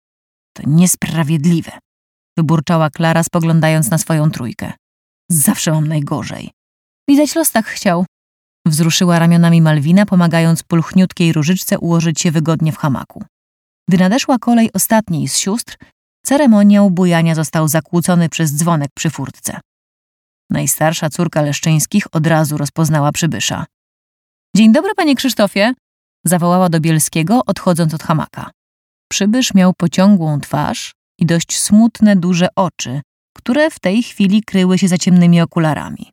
To niesprawiedliwe, wyburczała Klara, spoglądając na swoją trójkę. Zawsze mam najgorzej. Widać los tak chciał. Wzruszyła ramionami Malwina, pomagając pulchniutkiej Różyczce ułożyć się wygodnie w hamaku. Gdy nadeszła kolej ostatniej z sióstr, ceremoniał bujania został zakłócony przez dzwonek przy furtce. Najstarsza córka Leszczyńskich od razu rozpoznała przybysza. Dzień dobry, panie Krzysztofie, zawołała do Bielskiego, odchodząc od hamaka. Przybysz miał pociągłą twarz i dość smutne, duże oczy, które w tej chwili kryły się za ciemnymi okularami.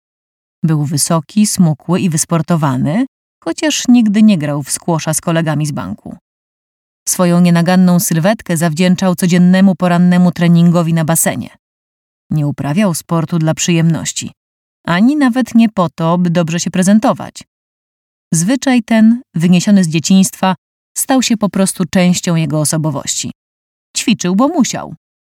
Był wysoki, smukły i wysportowany, chociaż nigdy nie grał w skłosza z kolegami z banku. Swoją nienaganną sylwetkę zawdzięczał codziennemu porannemu treningowi na basenie. Nie uprawiał sportu dla przyjemności, ani nawet nie po to, by dobrze się prezentować. Zwyczaj ten, wyniesiony z dzieciństwa, stał się po prostu częścią jego osobowości. Ćwiczył, bo musiał.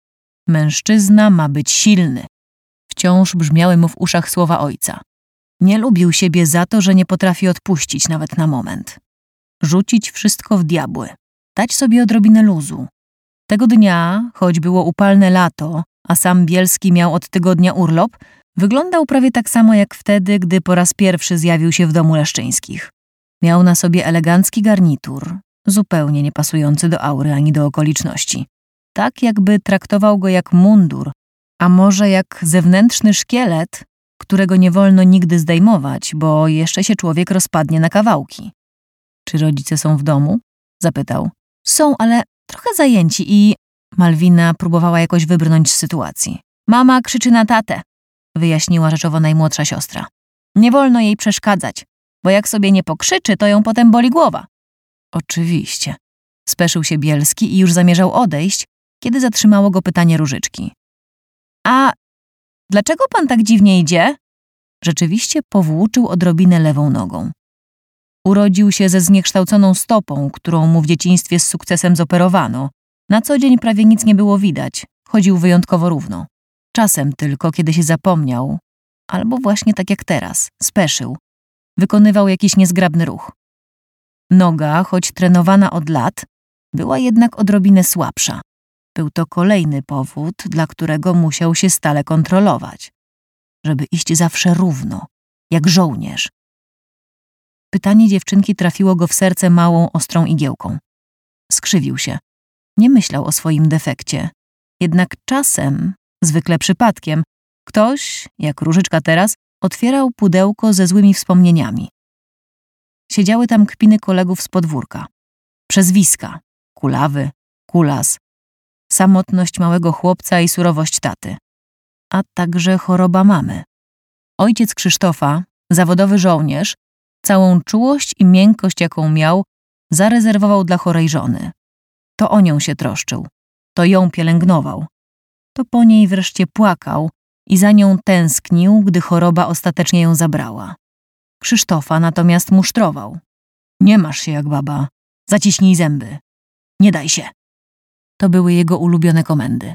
Mężczyzna ma być silny. Wciąż brzmiały mu w uszach słowa ojca. Nie lubił siebie za to, że nie potrafi odpuścić nawet na moment. Rzucić wszystko w diabły. Dać sobie odrobinę luzu. Tego dnia, choć było upalne lato, a sam Bielski miał od tygodnia urlop, wyglądał prawie tak samo jak wtedy, gdy po raz pierwszy zjawił się w domu Leszczyńskich. Miał na sobie elegancki garnitur, zupełnie nie pasujący do aury ani do okoliczności. Tak jakby traktował go jak mundur, a może jak zewnętrzny szkielet, którego nie wolno nigdy zdejmować, bo jeszcze się człowiek rozpadnie na kawałki. Czy rodzice są w domu? Zapytał. Są, ale trochę zajęci i... Malwina próbowała jakoś wybrnąć z sytuacji. Mama krzyczy na tatę, wyjaśniła rzeczowo najmłodsza siostra. Nie wolno jej przeszkadzać, bo jak sobie nie pokrzyczy, to ją potem boli głowa. Oczywiście. Speszył się Bielski i już zamierzał odejść, kiedy zatrzymało go pytanie Różyczki. A dlaczego pan tak dziwnie idzie? Rzeczywiście powłóczył odrobinę lewą nogą. Urodził się ze zniekształconą stopą, którą mu w dzieciństwie z sukcesem zoperowano. Na co dzień prawie nic nie było widać. Chodził wyjątkowo równo. Czasem tylko, kiedy się zapomniał, albo właśnie tak jak teraz, speszył, wykonywał jakiś niezgrabny ruch. Noga, choć trenowana od lat, była jednak odrobinę słabsza. Był to kolejny powód, dla którego musiał się stale kontrolować. Żeby iść zawsze równo, jak żołnierz. Pytanie dziewczynki trafiło go w serce małą, ostrą igiełką. Skrzywił się. Nie myślał o swoim defekcie. Jednak czasem, zwykle przypadkiem, ktoś, jak Różyczka teraz, otwierał pudełko ze złymi wspomnieniami. Siedziały tam kpiny kolegów z podwórka. Przezwiska, Kulawy, Kulas, samotność małego chłopca i surowość taty. A także choroba mamy. Ojciec Krzysztofa, zawodowy żołnierz, całą czułość i miękkość, jaką miał, zarezerwował dla chorej żony. To o nią się troszczył, to ją pielęgnował. To po niej wreszcie płakał i za nią tęsknił, gdy choroba ostatecznie ją zabrała. Krzysztofa natomiast musztrował. Nie masz się jak baba, zaciśnij zęby. Nie daj się. To były jego ulubione komendy.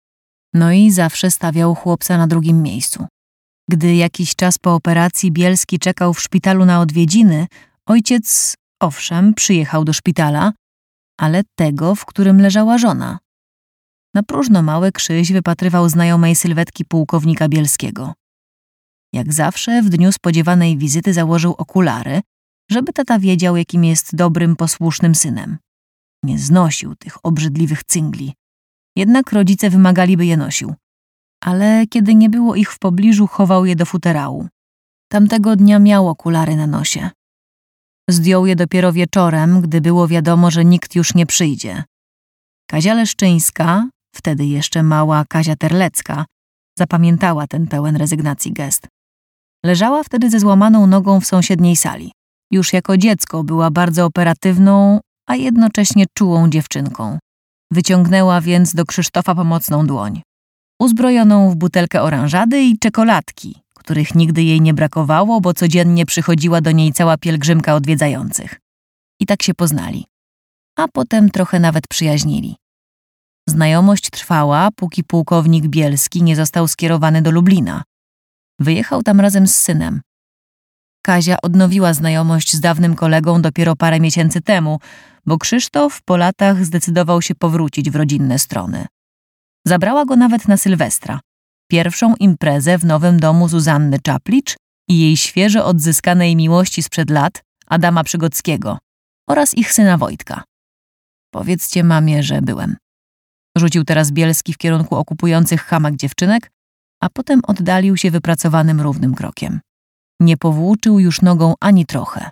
No i zawsze stawiał chłopca na drugim miejscu. Gdy jakiś czas po operacji Bielski czekał w szpitalu na odwiedziny, ojciec, owszem, przyjechał do szpitala, ale tego, w którym leżała żona. Na próżno mały Krzyś wypatrywał znajomej sylwetki pułkownika Bielskiego. Jak zawsze w dniu spodziewanej wizyty założył okulary, żeby tata wiedział, jakim jest dobrym, posłusznym synem. Nie znosił tych obrzydliwych cyngli. Jednak rodzice wymagali, by je nosił. Ale kiedy nie było ich w pobliżu, chował je do futerału. Tamtego dnia miał okulary na nosie. Zdjął je dopiero wieczorem, gdy było wiadomo, że nikt już nie przyjdzie. Kazia Leszczyńska, wtedy jeszcze mała Kazia Terlecka, zapamiętała ten pełen rezygnacji gest. Leżała wtedy ze złamaną nogą w sąsiedniej sali. Już jako dziecko była bardzo operatywną, a jednocześnie czułą dziewczynką. Wyciągnęła więc do Krzysztofa pomocną dłoń, uzbrojoną w butelkę oranżady i czekoladki, których nigdy jej nie brakowało, bo codziennie przychodziła do niej cała pielgrzymka odwiedzających. I tak się poznali. A potem trochę nawet przyjaźnili. Znajomość trwała, póki pułkownik Bielski nie został skierowany do Lublina. Wyjechał tam razem z synem. Kazia odnowiła znajomość z dawnym kolegą dopiero parę miesięcy temu, bo Krzysztof po latach zdecydował się powrócić w rodzinne strony. Zabrała go nawet na Sylwestra, pierwszą imprezę w nowym domu Zuzanny Czaplicz i jej świeżo odzyskanej miłości sprzed lat, Adama Przygockiego, oraz ich syna Wojtka. Powiedzcie mamie, że byłem. Rzucił teraz Bielski w kierunku okupujących hamak dziewczynek, a potem oddalił się wypracowanym równym krokiem. Nie powłóczył już nogą ani trochę.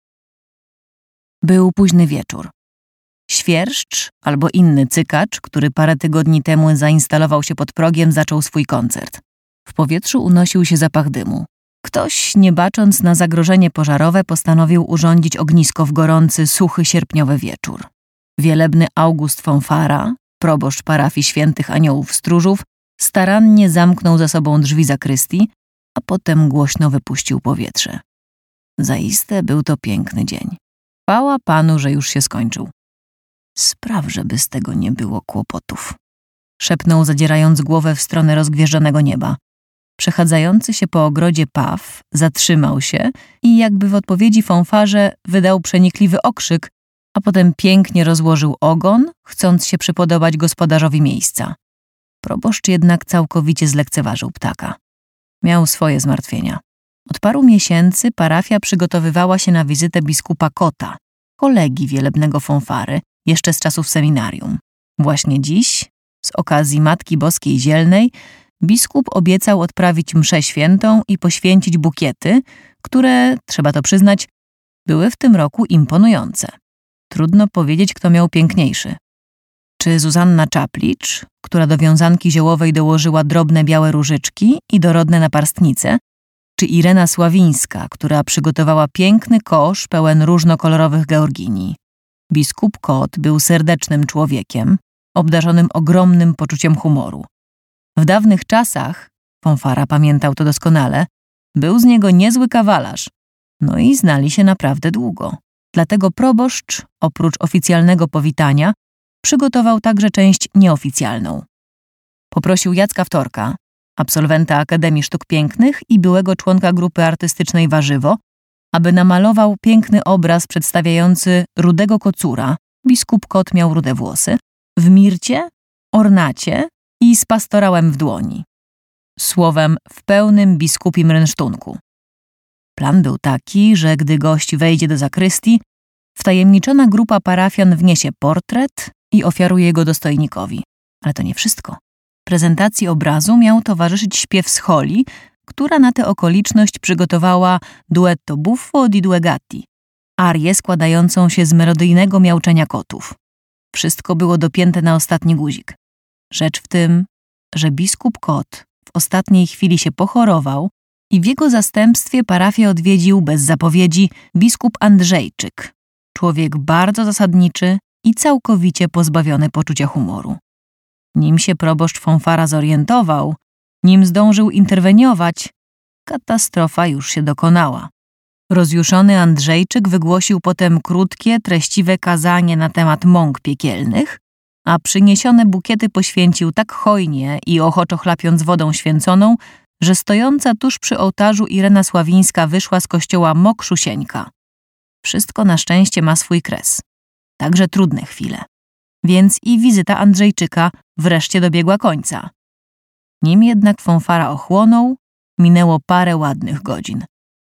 Był późny wieczór. Świerszcz albo inny cykacz, który parę tygodni temu zainstalował się pod progiem, zaczął swój koncert. W powietrzu unosił się zapach dymu. Ktoś, nie bacząc na zagrożenie pożarowe, postanowił urządzić ognisko w gorący, suchy, sierpniowy wieczór. Wielebny August Fonfara, proboszcz parafii Świętych Aniołów Stróżów, starannie zamknął za sobą drzwi zakrystii, a potem głośno wypuścił powietrze. Zaiste był to piękny dzień. Chwała Panu, że już się skończył. Spraw, żeby z tego nie było kłopotów. Szepnął, zadzierając głowę w stronę rozgwieżdżonego nieba. Przechadzający się po ogrodzie paw zatrzymał się i jakby w odpowiedzi fanfarze wydał przenikliwy okrzyk, a potem pięknie rozłożył ogon, chcąc się przypodobać gospodarzowi miejsca. Proboszcz jednak całkowicie zlekceważył ptaka. Miał swoje zmartwienia. Od paru miesięcy parafia przygotowywała się na wizytę biskupa Kota, kolegi wielebnego fanfary, jeszcze z czasów seminarium. Właśnie dziś, z okazji Matki Boskiej Zielnej, biskup obiecał odprawić mszę świętą i poświęcić bukiety, które, trzeba to przyznać, były w tym roku imponujące. Trudno powiedzieć, kto miał piękniejszy. Czy Zuzanna Czaplicz, która do wiązanki ziołowej dołożyła drobne białe różyczki i dorodne naparstnice, czy Irena Sławińska, która przygotowała piękny kosz pełen różnokolorowych georginii. Biskup Kot był serdecznym człowiekiem, obdarzonym ogromnym poczuciem humoru. W dawnych czasach, fanfara pamiętał to doskonale, był z niego niezły kawalarz, no i znali się naprawdę długo. Dlatego proboszcz, oprócz oficjalnego powitania, przygotował także część nieoficjalną. Poprosił Jacka Wtorka, absolwenta Akademii Sztuk Pięknych i byłego członka grupy artystycznej Warzywo, aby namalował piękny obraz przedstawiający rudego kocura, biskup Kot miał rude włosy, w mircie, ornacie i z pastorałem w dłoni. Słowem, w pełnym biskupim rynsztunku. Plan był taki, że gdy gość wejdzie do zakrystii, wtajemniczona grupa parafian wniesie portret i ofiaruje go dostojnikowi. Ale to nie wszystko. Prezentacji obrazu miał towarzyszyć śpiew scholi, która na tę okoliczność przygotowała duetto buffo di due gatti, arię składającą się z melodyjnego miauczenia kotów. Wszystko było dopięte na ostatni guzik. Rzecz w tym, że biskup Kot w ostatniej chwili się pochorował i w jego zastępstwie parafię odwiedził bez zapowiedzi biskup Andrzejczyk, człowiek bardzo zasadniczy i całkowicie pozbawiony poczucia humoru. Nim się proboszcz fanfara zorientował, nim zdążył interweniować, katastrofa już się dokonała. Rozjuszony Andrzejczyk wygłosił potem krótkie, treściwe kazanie na temat mąk piekielnych, a przyniesione bukiety poświęcił tak hojnie i ochoczo chlapiąc wodą święconą, że stojąca tuż przy ołtarzu Irena Sławińska wyszła z kościoła mokrzusieńka. Wszystko na szczęście ma swój kres. Także trudne chwile. więc i wizyta Andrzejczyka wreszcie dobiegła końca. Nim jednak Fonfara ochłonął, minęło parę ładnych godzin.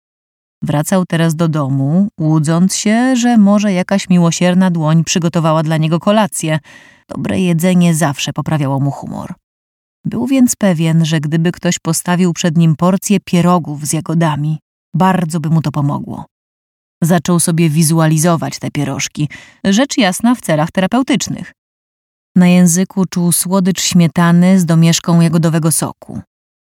Wracał teraz do domu, łudząc się, że może jakaś miłosierna dłoń przygotowała dla niego kolację. Dobre jedzenie zawsze poprawiało mu humor. Był więc pewien, że gdyby ktoś postawił przed nim porcję pierogów z jagodami, bardzo by mu to pomogło. Zaczął sobie wizualizować te pierożki, rzecz jasna w celach terapeutycznych. Na języku czuł słodycz śmietany z domieszką jagodowego soku.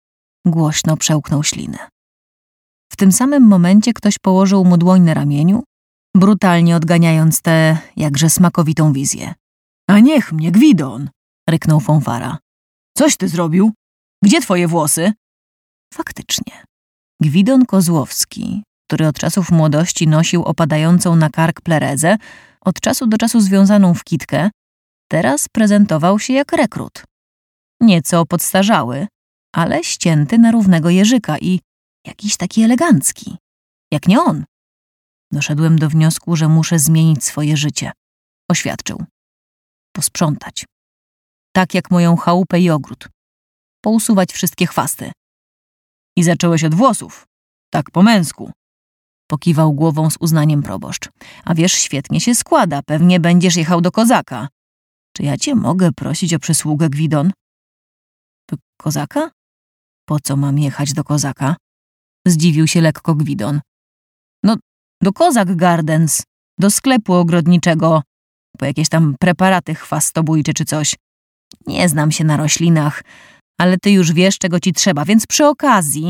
Głośno przełknął ślinę. W tym samym momencie ktoś położył mu dłoń na ramieniu, brutalnie odganiając tę jakże smakowitą wizję. — A niech mnie, Gwidon! — ryknął Fonfara. — Coś ty zrobił? Gdzie twoje włosy? Faktycznie. Gwidon Kozłowski, który od czasów młodości nosił opadającą na kark plerezę, od czasu do czasu związaną w kitkę, teraz prezentował się jak rekrut. Nieco podstarzały, ale ścięty na równego Jerzyka i jakiś taki elegancki. Jak nie on. Doszedłem do wniosku, że muszę zmienić swoje życie. Oświadczył. Posprzątać. Tak jak moją chałupę i ogród. Pousuwać wszystkie chwasty. I zacząłeś od włosów. Tak po męsku. Pokiwał głową z uznaniem proboszcz. A wiesz, świetnie się składa. Pewnie będziesz jechał do Kozaka. Czy ja cię mogę prosić o przysługę, Gwidon? Do Kozaka? Po co mam jechać do Kozaka? Zdziwił się lekko Gwidon. No, do Kozak Gardens, do sklepu ogrodniczego, po jakieś tam preparaty chwastobójcze czy coś. Nie znam się na roślinach, ale ty już wiesz, czego ci trzeba, więc przy okazji...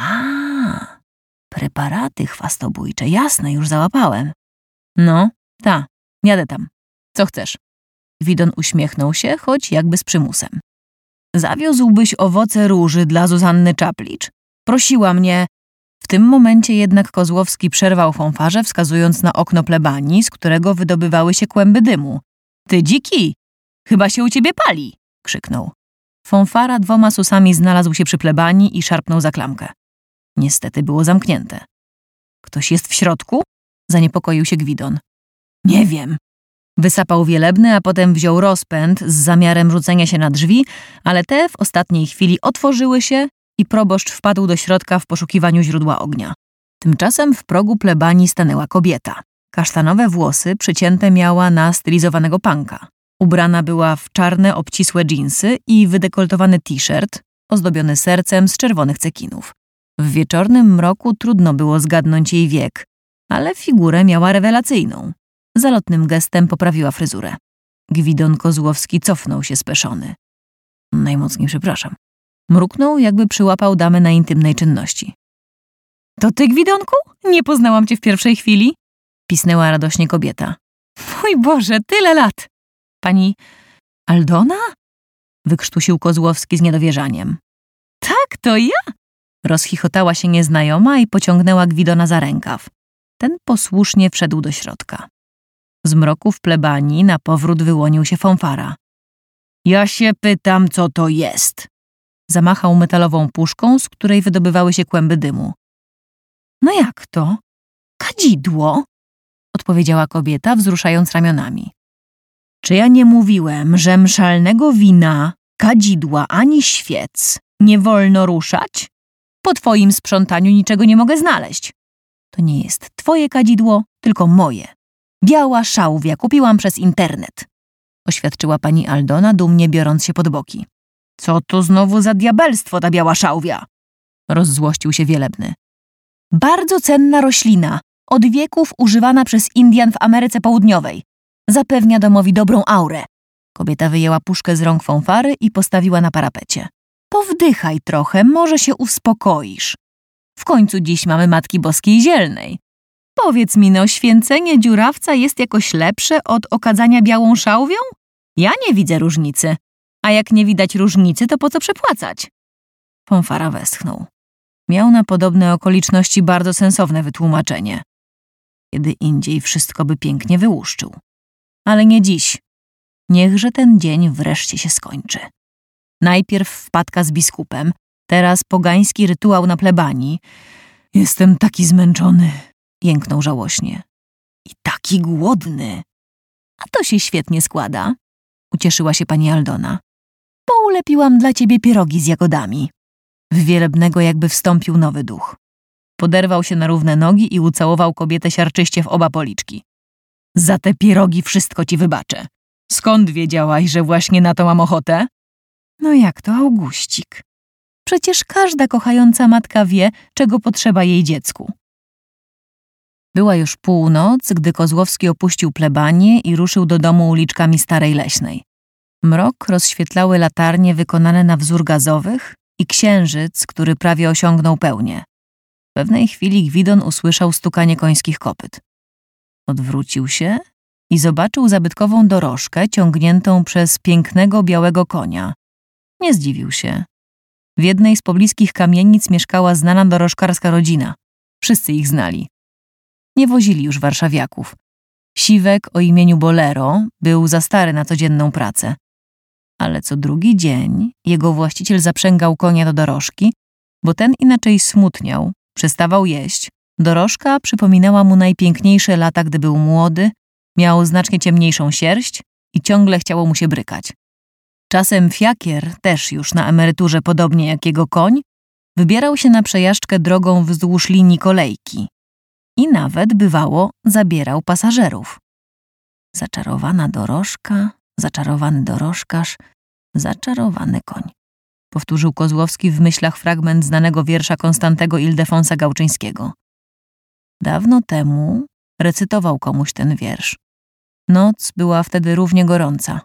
A, preparaty chwastobójcze, jasne, już załapałem. No, ta, jadę tam. Co chcesz? Gwidon uśmiechnął się, choć jakby z przymusem. Zawiózłbyś owoce róży dla Zuzanny Czaplicz? Prosiła mnie... W tym momencie jednak Kozłowski przerwał Fonfarze, wskazując na okno plebanii, z którego wydobywały się kłęby dymu. Ty dziki! Chyba się u ciebie pali! Krzyknął. Fonfara dwoma susami znalazł się przy plebanii i szarpnął za klamkę. Niestety było zamknięte. Ktoś jest w środku? Zaniepokoił się Gwidon. Nie wiem. Wysapał wielebny, a potem wziął rozpęd z zamiarem rzucenia się na drzwi, ale te w ostatniej chwili otworzyły się i proboszcz wpadł do środka w poszukiwaniu źródła ognia. Tymczasem w progu plebanii stanęła kobieta. Kasztanowe włosy przycięte miała na stylizowanego punka. Ubrana była w czarne, obcisłe dżinsy i wydekoltowany t-shirt ozdobiony sercem z czerwonych cekinów. W wieczornym mroku trudno było zgadnąć jej wiek, ale figurę miała rewelacyjną. Zalotnym gestem poprawiła fryzurę. Gwidon Kozłowski cofnął się speszony. Najmocniej przepraszam. Mruknął, jakby przyłapał damę na intymnej czynności. To ty, Gwidonku? Nie poznałam cię w pierwszej chwili? Pisnęła radośnie kobieta. Mój Boże, tyle lat! Pani Aldona? Wykrztusił Kozłowski z niedowierzaniem. Tak, to ja? Rozchichotała się nieznajoma i pociągnęła Gwidona za rękaw. Ten posłusznie wszedł do środka. Z mroku w plebanii na powrót wyłonił się Fonfara. Ja się pytam, co to jest? Zamachał metalową puszką, z której wydobywały się kłęby dymu. No jak to? Kadzidło? Odpowiedziała kobieta, wzruszając ramionami. Czy ja nie mówiłem, że mszalnego wina, kadzidła ani świec nie wolno ruszać? Po twoim sprzątaniu niczego nie mogę znaleźć. To nie jest twoje kadzidło, tylko moje. Biała szałwia, kupiłam przez internet. Oświadczyła pani Aldona, dumnie biorąc się pod boki. Co to znowu za diabelstwo ta biała szałwia? Rozzłościł się Wielebny. Bardzo cenna roślina, od wieków używana przez Indian w Ameryce Południowej. Zapewnia domowi dobrą aurę. Kobieta wyjęła puszkę z rąk Fonfary i postawiła na parapecie. Powdychaj trochę, może się uspokoisz. W końcu dziś mamy Matki Boskiej Zielnej. Powiedz mi, no, święcenie dziurawca jest jakoś lepsze od okadzania białą szałwią? Ja nie widzę różnicy. A jak nie widać różnicy, to po co przepłacać? Fonfara westchnął. Miał na podobne okoliczności bardzo sensowne wytłumaczenie. Kiedy indziej wszystko by pięknie wyłuszczył. Ale nie dziś. Niechże ten dzień wreszcie się skończy. Najpierw wpadka z biskupem, teraz pogański rytuał na plebanii. Jestem taki zmęczony, jęknął żałośnie. I taki głodny. A to się świetnie składa. ucieszyła się pani Aldona. Bo ulepiłam dla ciebie pierogi z jagodami. W Wielebnego jakby wstąpił nowy duch. Poderwał się na równe nogi i ucałował kobietę siarczyście w oba policzki. Za te pierogi wszystko ci wybaczę. Skąd wiedziałaś, że właśnie na to mam ochotę? No jak to, Auguścik? Przecież każda kochająca matka wie, czego potrzeba jej dziecku. Była już północ, gdy Kozłowski opuścił plebanię i ruszył do domu uliczkami Starej Leśnej. Mrok rozświetlały latarnie wykonane na wzór gazowych i księżyc, który prawie osiągnął pełnię. W pewnej chwili Gwidon usłyszał stukanie końskich kopyt. Odwrócił się i zobaczył zabytkową dorożkę ciągniętą przez pięknego białego konia. Nie zdziwił się. W jednej z pobliskich kamienic mieszkała znana dorożkarska rodzina. Wszyscy ich znali. Nie wozili już warszawiaków. Siwek o imieniu Bolero był za stary na codzienną pracę. Ale co drugi dzień jego właściciel zaprzęgał konia do dorożki, bo ten inaczej smutniał, przestawał jeść. Dorożka przypominała mu najpiękniejsze lata, gdy był młody, miał znacznie ciemniejszą sierść i ciągle chciało mu się brykać. Czasem fiakier, też już na emeryturze podobnie jak jego koń, wybierał się na przejażdżkę drogą wzdłuż linii kolejki i nawet, bywało, zabierał pasażerów. Zaczarowana dorożka, zaczarowany dorożkarz, zaczarowany koń. Powtórzył Kozłowski w myślach fragment znanego wiersza Konstantego Ildefonsa Gałczyńskiego. Dawno temu recytował komuś ten wiersz. Noc była wtedy równie gorąca.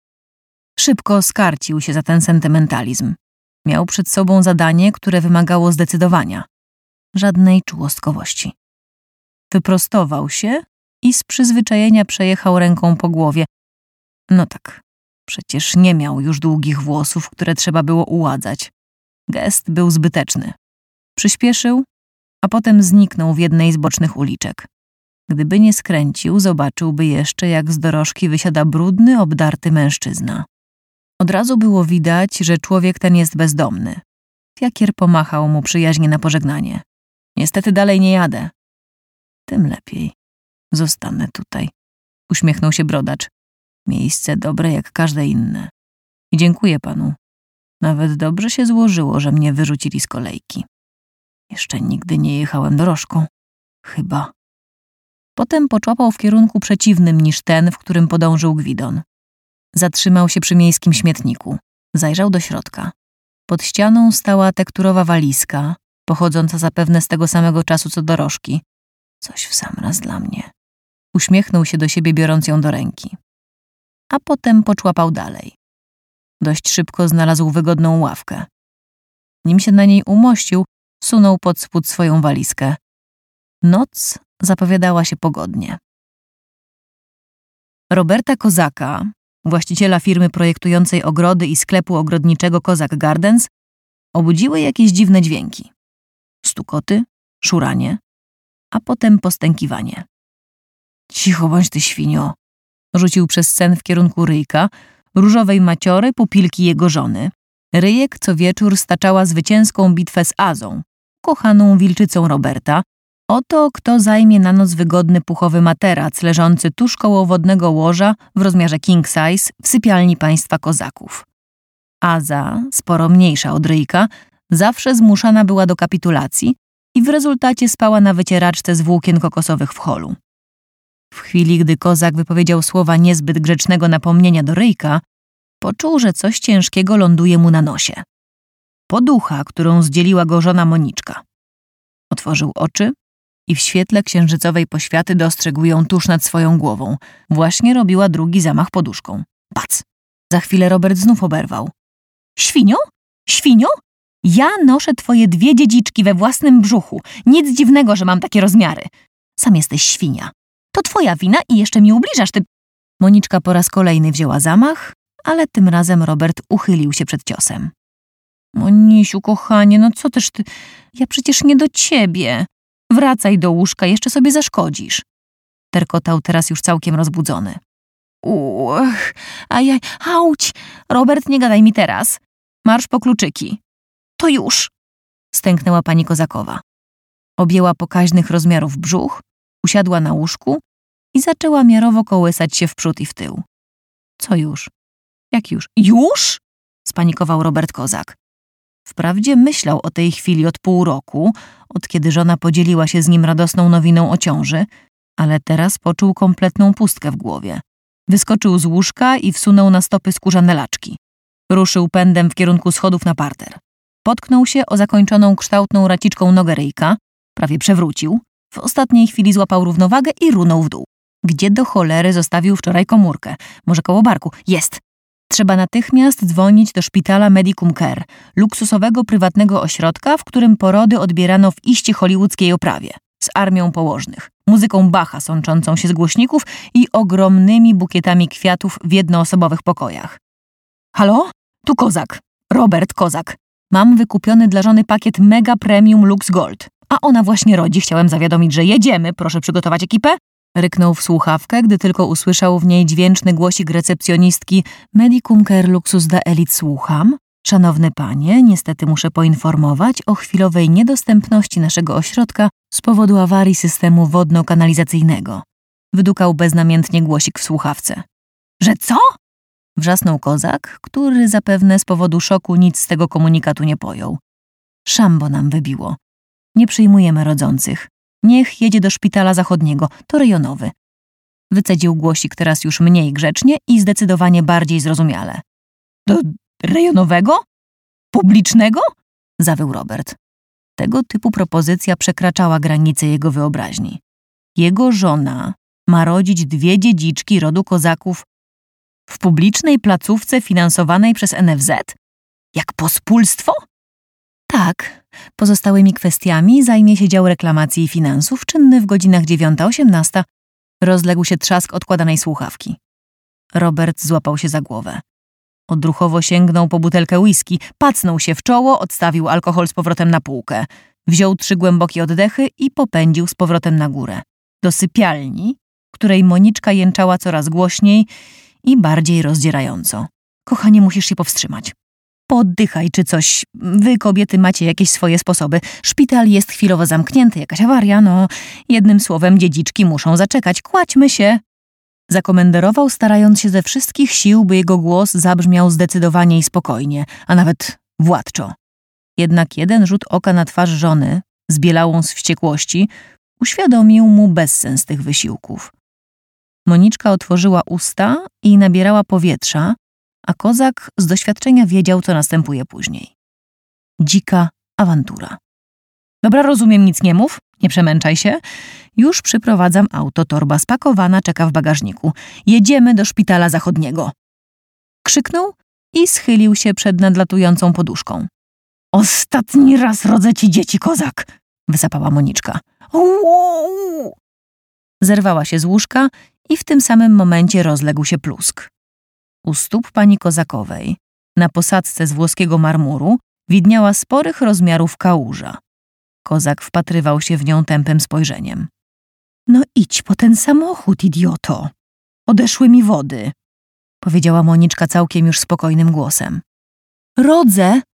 Szybko skarcił się za ten sentymentalizm. Miał przed sobą zadanie, które wymagało zdecydowania. Żadnej czułostkowości. Wyprostował się i z przyzwyczajenia przejechał ręką po głowie. No tak, przecież nie miał już długich włosów, które trzeba było uładzać. Gest był zbyteczny. Przyspieszył, a potem zniknął w jednej z bocznych uliczek. Gdyby nie skręcił, zobaczyłby jeszcze, jak z dorożki wysiada brudny, obdarty mężczyzna. Od razu było widać, że człowiek ten jest bezdomny. Fiakier pomachał mu przyjaźnie na pożegnanie. Niestety dalej nie jadę. Tym lepiej. Zostanę tutaj. Uśmiechnął się brodacz. Miejsce dobre jak każde inne. I dziękuję panu. Nawet dobrze się złożyło, że mnie wyrzucili z kolejki. Jeszcze nigdy nie jechałem dorożką. Chyba. Potem poczłapał w kierunku przeciwnym niż ten, w którym podążył Gwidon. Zatrzymał się przy miejskim śmietniku. Zajrzał do środka. Pod ścianą stała tekturowa walizka, pochodząca zapewne z tego samego czasu co dorożki. Coś w sam raz dla mnie. Uśmiechnął się do siebie, biorąc ją do ręki. A potem poczłapał dalej. Dość szybko znalazł wygodną ławkę. Nim się na niej umościł, sunął pod spód swoją walizkę. Noc zapowiadała się pogodnie. Roberta Kozaka, właściciela firmy projektującej ogrody i sklepu ogrodniczego Kozak Gardens, obudziły jakieś dziwne dźwięki. Stukoty, szuranie, a potem postękiwanie. Cicho bądź ty, świnio! Rzucił przez sen w kierunku Ryjka, różowej maciory, pupilki jego żony. Ryjek co wieczór staczała zwycięską bitwę z Azą, kochaną wilczycą Roberta, o to, kto zajmie na noc wygodny puchowy materac leżący tuż koło wodnego łoża w rozmiarze king size w sypialni państwa kozaków. Aza, sporo mniejsza od Ryjka, zawsze zmuszana była do kapitulacji i w rezultacie spała na wycieraczce z włókien kokosowych w holu. W chwili, gdy kozak wypowiedział słowa niezbyt grzecznego napomnienia do Ryjka, poczuł, że coś ciężkiego ląduje mu na nosie. Poducha, którą zdzieliła go żona Moniczka. Otworzył oczy i w świetle księżycowej poświaty dostrzegł ją tuż nad swoją głową. Właśnie robiła drugi zamach poduszką. Pac! Za chwilę Robert znów oberwał. Świnio? Świnio? Ja noszę twoje dwie dziedziczki we własnym brzuchu. Nic dziwnego, że mam takie rozmiary. Sam jesteś świnia. To twoja wina i jeszcze mi ubliżasz, ty... Moniczka po raz kolejny wzięła zamach, ale tym razem Robert uchylił się przed ciosem. Monisiu, kochanie, no co też ty... Ja przecież nie do ciebie. Wracaj do łóżka, jeszcze sobie zaszkodzisz. Terkotał teraz już całkiem rozbudzony. Uch, ajaj, auć. Robert, nie gadaj mi teraz. Marsz po kluczyki. To już. Stęknęła pani Kozakowa. Objęła pokaźnych rozmiarów brzuch, usiadła na łóżku i zaczęła miarowo kołysać się w przód i w tył. Co już? Jak już? Już? Spanikował Robert Kozak. Wprawdzie myślał o tej chwili od pół roku, od kiedy żona podzieliła się z nim radosną nowiną o ciąży, ale teraz poczuł kompletną pustkę w głowie. Wyskoczył z łóżka i wsunął na stopy skórzane laczki. Ruszył pędem w kierunku schodów na parter. Potknął się o zakończoną kształtną raciczką nogę Ryjka, prawie przewrócił, w ostatniej chwili złapał równowagę i runął w dół. Gdzie do cholery zostawił wczoraj komórkę? Może koło barku? Jest! Trzeba natychmiast dzwonić do szpitala Medicum Care, luksusowego prywatnego ośrodka, w którym porody odbierano w iście hollywoodzkiej oprawie, z armią położnych, muzyką Bacha sączącą się z głośników i ogromnymi bukietami kwiatów w jednoosobowych pokojach. Halo? Tu Kozak. Robert Kozak. Mam wykupiony dla żony pakiet Mega Premium Lux Gold. A ona właśnie rodzi. Chciałem zawiadomić, że jedziemy. Proszę przygotować ekipę. Ryknął w słuchawkę, gdy tylko usłyszał w niej dźwięczny głosik recepcjonistki Medicum Care Luxus da Elite. Słucham. Szanowny panie, niestety muszę poinformować o chwilowej niedostępności naszego ośrodka z powodu awarii systemu wodno-kanalizacyjnego. Wydukał beznamiętnie głosik w słuchawce. Że co? Wrzasnął Kozak, który zapewne z powodu szoku nic z tego komunikatu nie pojął. Szambo nam wybiło. Nie przyjmujemy rodzących. Niech jedzie do szpitala zachodniego, to rejonowy. Wycedził głosik teraz już mniej grzecznie i zdecydowanie bardziej zrozumiale. Do rejonowego? Publicznego? Zawył Robert. Tego typu propozycja przekraczała granice jego wyobraźni. Jego żona ma rodzić dwie dziedziczki rodu Kozaków w publicznej placówce finansowanej przez N F Z? Jak pospólstwo? Tak. Pozostałymi kwestiami zajmie się dział reklamacji i finansów, czynny w godzinach dziewiąta osiemnasta. Rozległ się trzask odkładanej słuchawki. Robert złapał się za głowę. Odruchowo sięgnął po butelkę whisky, pacnął się w czoło, odstawił alkohol z powrotem na półkę. Wziął trzy głębokie oddechy i popędził z powrotem na górę. Do sypialni, której Moniczka jęczała coraz głośniej i bardziej rozdzierająco. Kochanie, musisz się powstrzymać. Poddychaj czy coś. Wy, kobiety, macie jakieś swoje sposoby. Szpital jest chwilowo zamknięty, jakaś awaria, no. Jednym słowem, dziedziczki muszą zaczekać. Kładźmy się. Zakomenderował, starając się ze wszystkich sił, by jego głos zabrzmiał zdecydowanie i spokojnie, a nawet władczo. Jednak jeden rzut oka na twarz żony, zbielałą z wściekłości, uświadomił mu bezsens tych wysiłków. Moniczka otworzyła usta i nabierała powietrza, a Kozak z doświadczenia wiedział, co następuje później. Dzika awantura. Dobra, rozumiem, nic nie mów, nie przemęczaj się. Już przyprowadzam auto, torba spakowana czeka w bagażniku. Jedziemy do szpitala zachodniego. Krzyknął i schylił się przed nadlatującą poduszką. Ostatni raz rodzę ci dzieci, Kozak, wysapała Moniczka. Uuu! Zerwała się z łóżka i w tym samym momencie rozległ się plusk. U stóp pani Kozakowej, na posadzce z włoskiego marmuru, widniała sporych rozmiarów kałuża. Kozak wpatrywał się w nią tępym spojrzeniem. No idź po ten samochód, idioto. Odeszły mi wody, powiedziała Moniczka całkiem już spokojnym głosem. Rodzę,